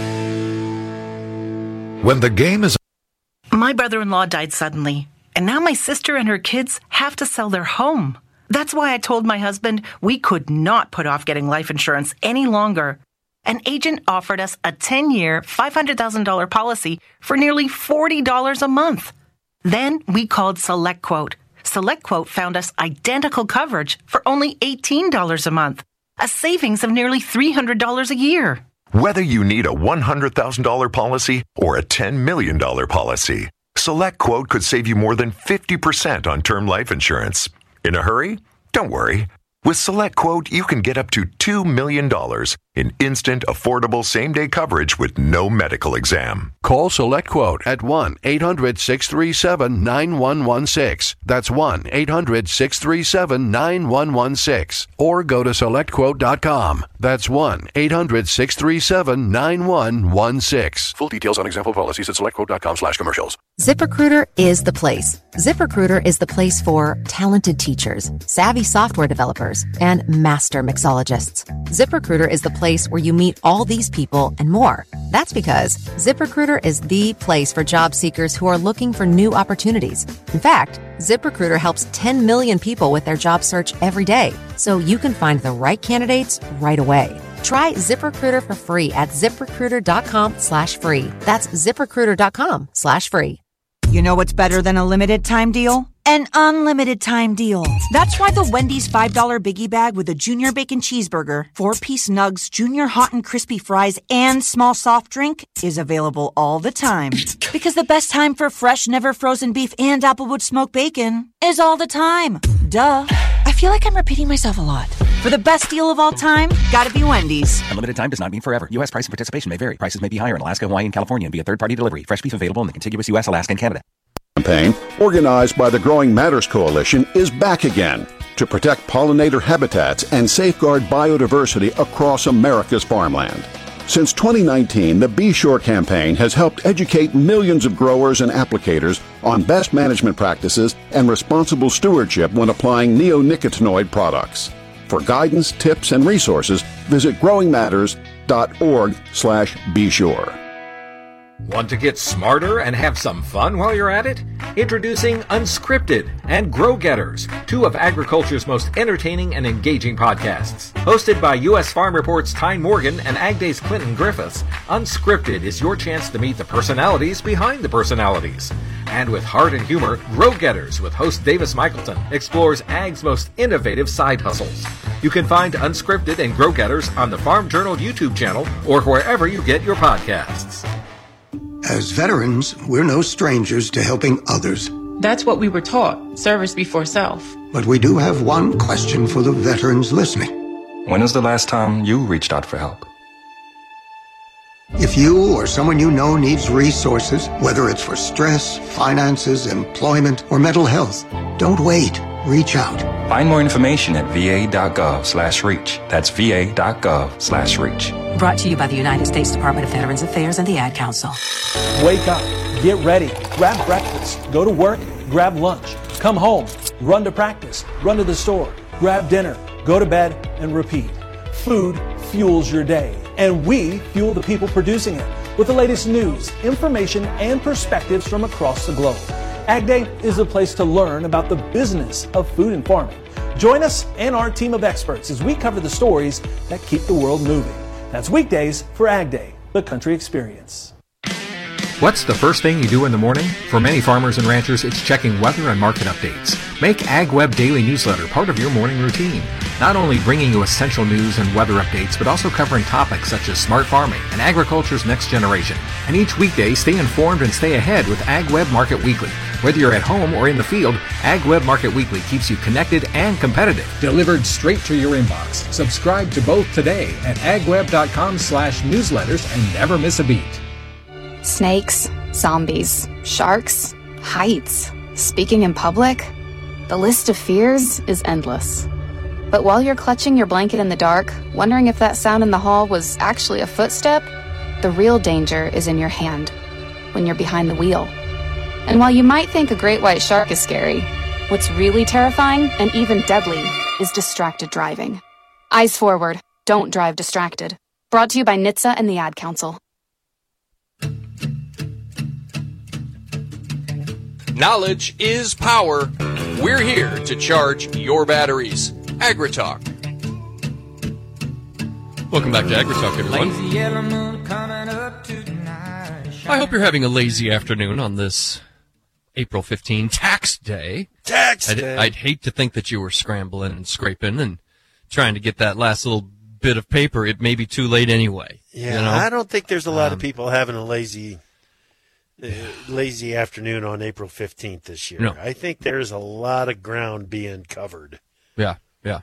When the game is...
My brother-in-law died suddenly, and now my sister and her kids have to sell their home. That's why I told my husband we could not put off getting life insurance any longer. An agent offered us a ten-year, five hundred thousand dollars policy for nearly forty dollars a month. Then we called SelectQuote. SelectQuote found us identical coverage for only eighteen dollars a month, a savings of nearly three hundred dollars a year.
Whether you need a one hundred thousand dollars policy or a ten million dollars policy, SelectQuote could save you more than fifty percent on term life insurance. In a hurry? Don't worry. With SelectQuote, you can get up to two million dollars in instant, affordable same-day coverage with no medical exam.
Call SelectQuote at one eight hundred six three seven nine one one six. That's one eight hundred six three seven nine one one six. Or go to select quote dot com. That's one eight hundred six three seven nine one one six. Full details on example policies at select quote dot com slash commercials.
ZipRecruiter is the place. ZipRecruiter is the place for talented teachers, savvy software developers, and master mixologists. ZipRecruiter is the place where you meet all these people and more. That's because ZipRecruiter is the place for job seekers who are looking for new opportunities. In fact, ZipRecruiter helps ten million people with their job search every day, so you can find the right candidates right away. Try ZipRecruiter for free at ZipRecruiter.com slash free. That's ZipRecruiter.com slash free.
You know what's better than a limited time deal? An unlimited time deal. That's why the Wendy's five dollar Biggie Bag with a Junior Bacon Cheeseburger, four-piece nugs, Junior Hot and Crispy Fries, and small soft drink is available all the time. Because the best time for fresh, never frozen beef and Applewood smoked bacon is all the time. Duh. I feel like I'm repeating myself a lot. For the best deal of all time, gotta be Wendy's.
Unlimited time does not mean forever. U S price and participation may vary. Prices may be higher in Alaska, Hawaii, and California and via third-party delivery. Fresh beef available in the contiguous U S, Alaska, and Canada.
Campaign, organized by the Growing Matters Coalition, is back again to protect pollinator habitats and safeguard biodiversity across America's farmland. Since twenty nineteen, the Be Sure campaign has helped educate millions of growers and applicators on best management practices and responsible stewardship when applying neonicotinoid products. For guidance, tips, and resources, visit growing matters dot org slash be sure.
Want to get smarter and have some fun while you're at it? Introducing Unscripted and Grow Getters, two of agriculture's most entertaining and engaging podcasts. Hosted by U S Farm Report's Tyne Morgan and Ag Day's Clinton Griffiths, Unscripted is your chance to meet the personalities behind the personalities. And with heart and humor, Grow Getters with host Davis Michaelton explores ag's most innovative side hustles. You can find Unscripted and Grow Getters on the Farm Journal YouTube channel or wherever you get your podcasts.
As veterans, we're no strangers to helping others.
That's what we were taught, service before self.
But we do have one question for the veterans listening.
When was the last time you reached out for help?
If you or someone you know needs resources, whether it's for stress, finances, employment, or mental health, don't wait. Reach out.
Find more information at va.gov slash reach. That's va.gov slash reach.
Brought to you by the United States Department of Veterans Affairs and the Ad Council.
Wake up, get ready, grab breakfast, go to work, grab lunch, come home, run to practice, run to the store, grab dinner, go to bed, and repeat. Food fuels your day, and we fuel the people producing it with the latest news, information, and perspectives from across the globe. Ag Day is a place to learn about the business of food and farming. Join us and our team of experts as we cover the stories that keep the world moving. That's weekdays for Ag Day, the country experience.
What's the first thing you do in the morning? For many farmers and ranchers, it's checking weather and market updates. Make AgWeb Daily Newsletter part of your morning routine. Not only bringing you essential news and weather updates, but also covering topics such as smart farming and agriculture's next generation. And each weekday, stay informed and stay ahead with AgWeb Market Weekly. Whether you're at home or in the field, AgWeb Market Weekly keeps you connected and competitive. Delivered straight to your inbox. Subscribe to both today at agweb.com slash newsletters and never miss a beat.
Snakes, zombies, sharks, heights, speaking in public. The list of fears is endless. But while you're clutching your blanket in the dark, wondering if that sound in the hall was actually a footstep, the real danger is in your hand, when you're behind the wheel. And while you might think a great white shark is scary, what's really terrifying and even deadly is distracted driving. Eyes forward, don't drive distracted. Brought to you by N H T S A and the Ad Council.
Knowledge is power. We're here to charge your batteries. AgriTalk. Welcome back to AgriTalk, everyone. I hope you're having a lazy afternoon on this April fifteenth, tax day.
Tax
I'd,
day.
I'd hate to think that you were scrambling and scraping and trying to get that last little bit of paper. It may be too late anyway.
Yeah,
you know?
I don't think there's a lot
um,
of people having a lazy uh, lazy afternoon on April fifteenth this year.
No.
I think there's a lot of ground being covered.
Yeah, yeah.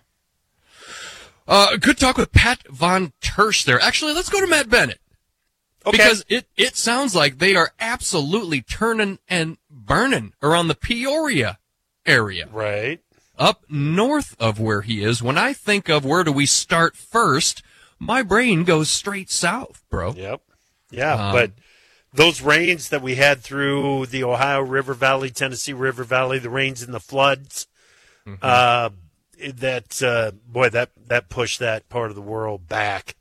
Uh, good talk with Pat Von Tersch there. Actually, let's go to Matt Bennett.
Okay.
Because it, it sounds like they are absolutely turning and burning around the Peoria area.
Right.
Up north of where he is. When I think of where do we start first, my brain goes straight south, bro.
Yep. Yeah,
Um,
but those rains that we had through the Ohio River Valley, Tennessee River Valley, the rains and the floods,
mm-hmm.
uh, that, uh, boy, that, that pushed that part of the world back.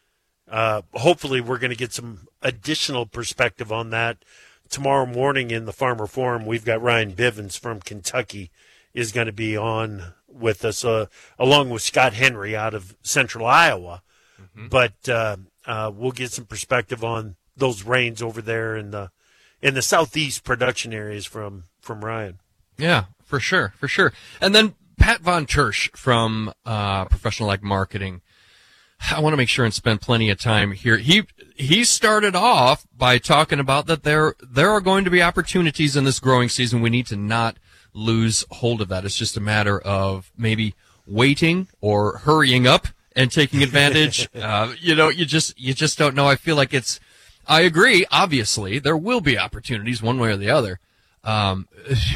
Uh, hopefully we're going to get some additional perspective on that tomorrow morning in the Farmer Forum. We've got Ryan Bivens from Kentucky is going to be on with us, uh, along with Scott Henry out of Central Iowa. Mm-hmm. But uh, uh, we'll get some perspective on those rains over there in the in the southeast production areas from from Ryan.
Yeah, for sure, for sure. And then Pat Von Tersch from uh, Professional Ag Marketing. I want to make sure and spend plenty of time here. He he started off by talking about that there there are going to be opportunities in this growing season. We need to not lose hold of that. It's just a matter of maybe waiting or hurrying up and taking advantage. uh, you know, you just you just don't know. I feel like it's. I agree. Obviously, there will be opportunities one way or the other. Um,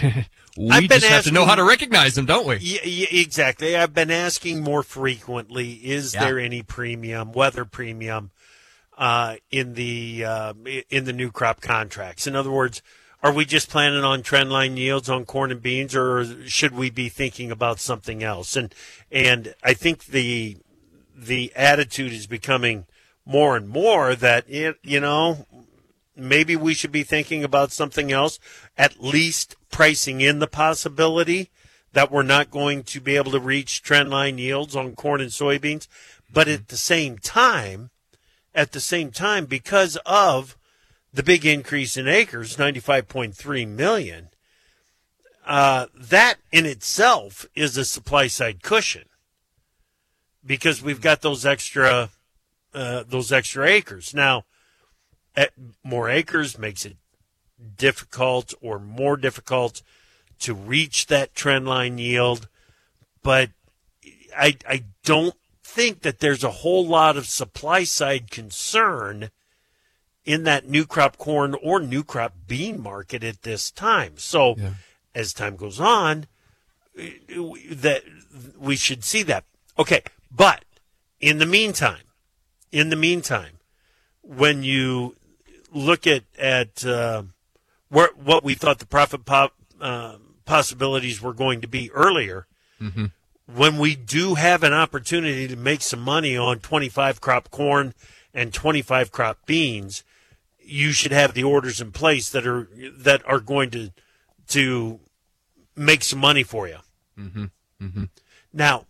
we just have
asking,
to know how to recognize them, don't we?
Yeah, yeah, exactly. I've been asking more frequently, is
Yeah.
there any premium, weather premium, uh, in the uh, in the new crop contracts? In other words, are we just planning on trendline yields on corn and beans, or should we be thinking about something else? And and I think the the attitude is becoming more and more that it, you know, maybe we should be thinking about something else, at least pricing in the possibility that we're not going to be able to reach trendline yields on corn and soybeans. But at the same time, at the same time, because of the big increase in acres, ninety-five point three million, uh, that in itself is a supply side cushion because we've got those extra uh, those extra acres. Now, at more acres makes it difficult or more difficult to reach that trend line yield, but I I don't think that there's a whole lot of supply side concern in that new crop corn or new crop bean market at this time. So yeah. as time goes on, that we should see that. Okay, but in the meantime, in the meantime, when you look at at uh, where, what we thought the profit pop, uh, possibilities were going to be earlier,
mm-hmm.
when we do have an opportunity to make some money on twenty-five crop corn and twenty-five crop beans, you should have the orders in place that are that are going to to make some money for you.
Mm-hmm. Mm-hmm.
Now,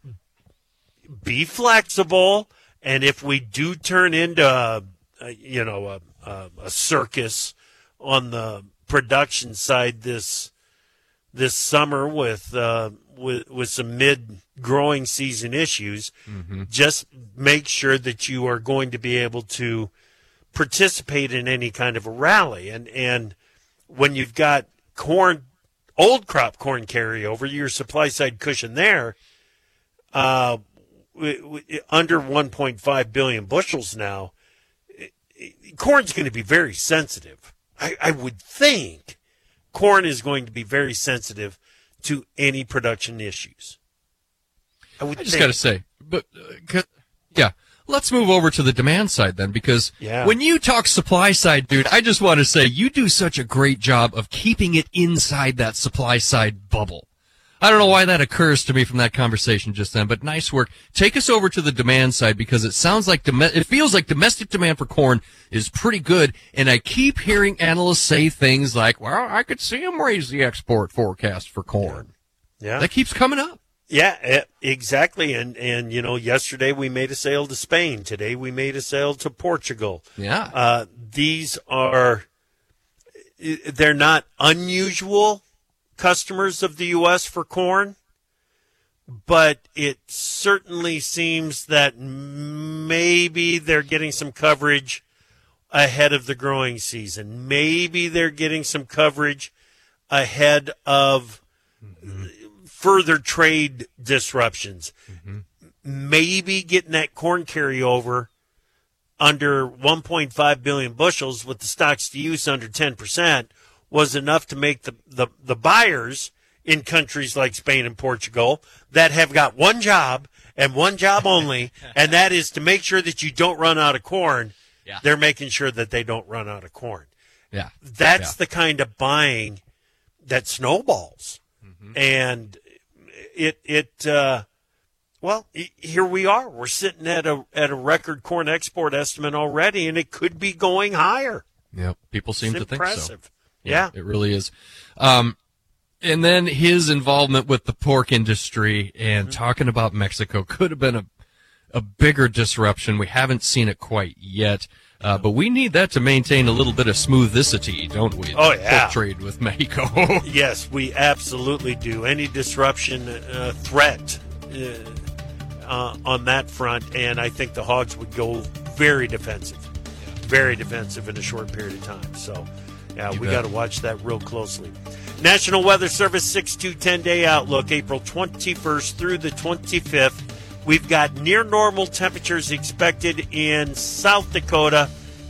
be flexible, and if we do turn into a, a, you know a, a, a circus on the production side this this summer with uh, with with some mid growing season issues,
mm-hmm.
just make sure that you are going to be able to participate in any kind of a rally. And and when you've got corn, old crop corn carryover, your supply side cushion there, uh, w- w- under one point five billion bushels now, it, it, corn's going to be very sensitive. I, I would think corn is going to be very sensitive to any production issues. I would
I just
think.
got to say, but uh, yeah, let's move over to the demand side then, because
Yeah.
when you talk supply side, dude, I just want to say you do such a great job of keeping it inside that supply side bubble. I don't know why that occurs to me from that conversation just then, but nice work. Take us over to the demand side, because it sounds like dom- it feels like domestic demand for corn is pretty good, and I keep hearing analysts say things like, "Well, I could see them raise the export forecast for corn."
Yeah.
That keeps coming up.
Yeah, eh, exactly. And, and, you know, yesterday we made a sale to Spain. Today we made a sale to Portugal.
Yeah.
Uh, these are, they're not unusual customers of the U S for corn, but it certainly seems that maybe they're getting some coverage ahead of the growing season. Maybe they're getting some coverage ahead of mm-hmm. further trade disruptions.
Mm-hmm.
Maybe getting that corn carryover under one point five billion bushels with the stocks to use under ten percent was enough to make the, the, the buyers in countries like Spain and Portugal that have got one job and one job only, and that is to make sure that you don't run out of corn.
Yeah.
They're making sure that they don't run out of corn.
Yeah.
That's
yeah.
the kind of buying that snowballs.
Mm-hmm.
And it, it, uh, well, here we are. We're sitting at a, at a record corn export estimate already, and it could be going higher.
Yep. People seem
It's
to think
impressive.
so.
Yeah.
It really is. Um, and then his involvement with the pork industry and
Mm-hmm.
talking about Mexico could have been a, a bigger disruption. We haven't seen it quite yet. Uh, but we need that to maintain a little bit of smoothicity, don't we?
Oh,
The
yeah.
pork trade with Mexico.
Yes, we absolutely do. Any disruption uh, threat uh, uh, on that front, and I think the hogs would go very defensive, very defensive in a short period of time. So, yeah,
You
we
bet.
got to watch that real closely. National Weather Service six to ten day outlook, April twenty-first through the twenty-fifth. We've got near normal temperatures expected in South Dakota,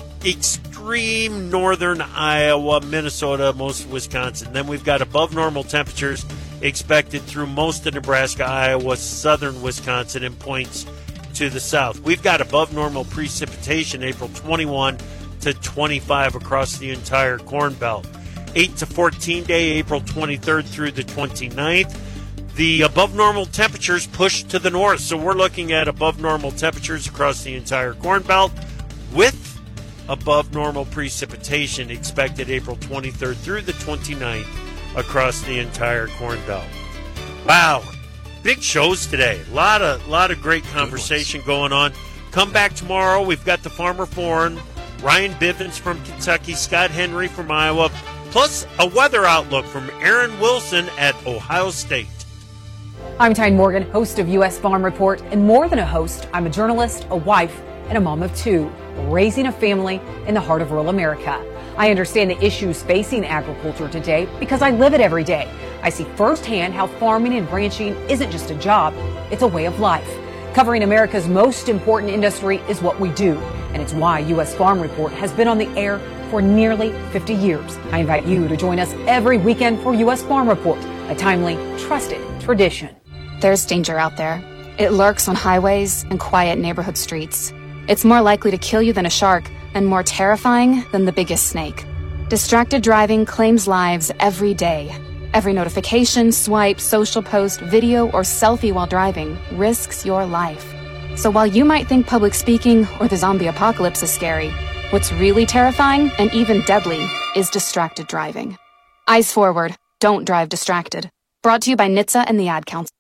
extreme northern Iowa, Minnesota, most of Wisconsin. Then we've got above normal temperatures expected through most of Nebraska, Iowa, southern Wisconsin, and points to the south. We've got above normal precipitation April twenty-first to twenty-fifth across the entire Corn Belt. eight to fourteen day April twenty-third through the twenty-ninth. The above normal temperatures push to the north, so we're looking at above normal temperatures across the entire Corn Belt with above normal precipitation expected April twenty-third through the twenty-ninth across the entire Corn Belt. Wow, big shows today. A lot of lot of great conversation going on. Come back tomorrow. We've got the Farmer Forum, Ryan Bivens from Kentucky, Scott Henry from Iowa, plus a weather outlook from Aaron Wilson at Ohio State.
I'm Tyne Morgan, host of U S Farm Report, and more than a host, I'm a journalist, a wife, and a mom of two, raising a family in the heart of rural America. I understand the issues facing agriculture today because I live it every day. I see firsthand how farming and ranching isn't just a job, it's a way of life. Covering America's most important industry is what we do, and it's why U S Farm Report has been on the air for nearly fifty years. I invite you to join us every weekend for U S Farm Report. a timely, trusted tradition.
There's danger out there. It lurks on highways and quiet neighborhood streets. It's more likely to kill you than a shark, and more terrifying than the biggest snake. Distracted driving claims lives every day. Every notification, swipe, social post, video, or selfie while driving risks your life. So while you might think public speaking or the zombie apocalypse is scary, what's really terrifying and even deadly is distracted driving. Eyes forward. Don't drive distracted. Brought to you by N H T S A and the Ad Council.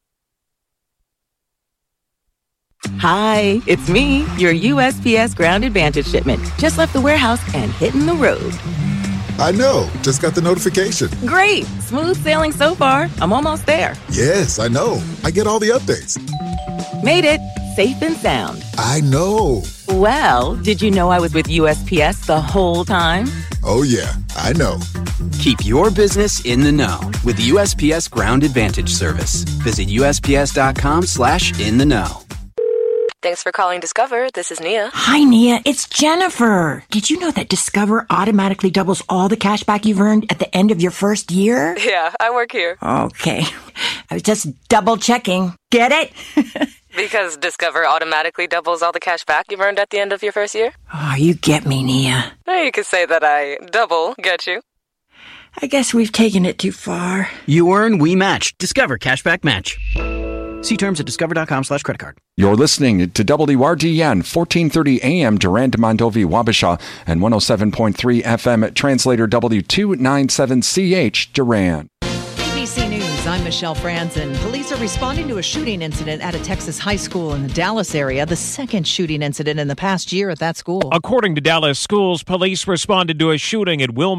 Hi, it's me, your U S P S Ground Advantage shipment. Just left the warehouse and hitting the road.
I know. Just got the notification.
Great. Smooth sailing so far. I'm almost there.
Yes, I know. I get all the updates.
Made it. Safe and sound.
I know.
Well, did you know I was with U S P S the whole time?
Oh, yeah. I know.
Keep your business in the know with the U S P S Ground Advantage service. Visit USPS.com slash in the know.
Thanks for calling Discover. This is Nia.
Hi, Nia. It's Jennifer. Did you know that Discover automatically doubles all the cash back you've earned at the end of your first year?
Yeah, I work here.
Okay. I was just double checking. Get it?
Because Discover automatically doubles all the cash back you've earned at the end of your first year?
Oh, you get me, Nia.
Or you could say that I double get you.
I guess we've taken it too far.
You earn, we match. Discover Cashback Match. See terms at discover.com slash credit card.
You're listening to W R D N, fourteen thirty A M, Durand, Mondovi, Wabasha, and one oh seven point three F M at Translator W two ninety-seven C H, Durand.
A B C News, I'm Michelle Franzen. Police are responding to a shooting incident at a Texas high school in the Dallas area, the second shooting incident in the past year at that school.
According to Dallas schools, police responded to a shooting at Wilmer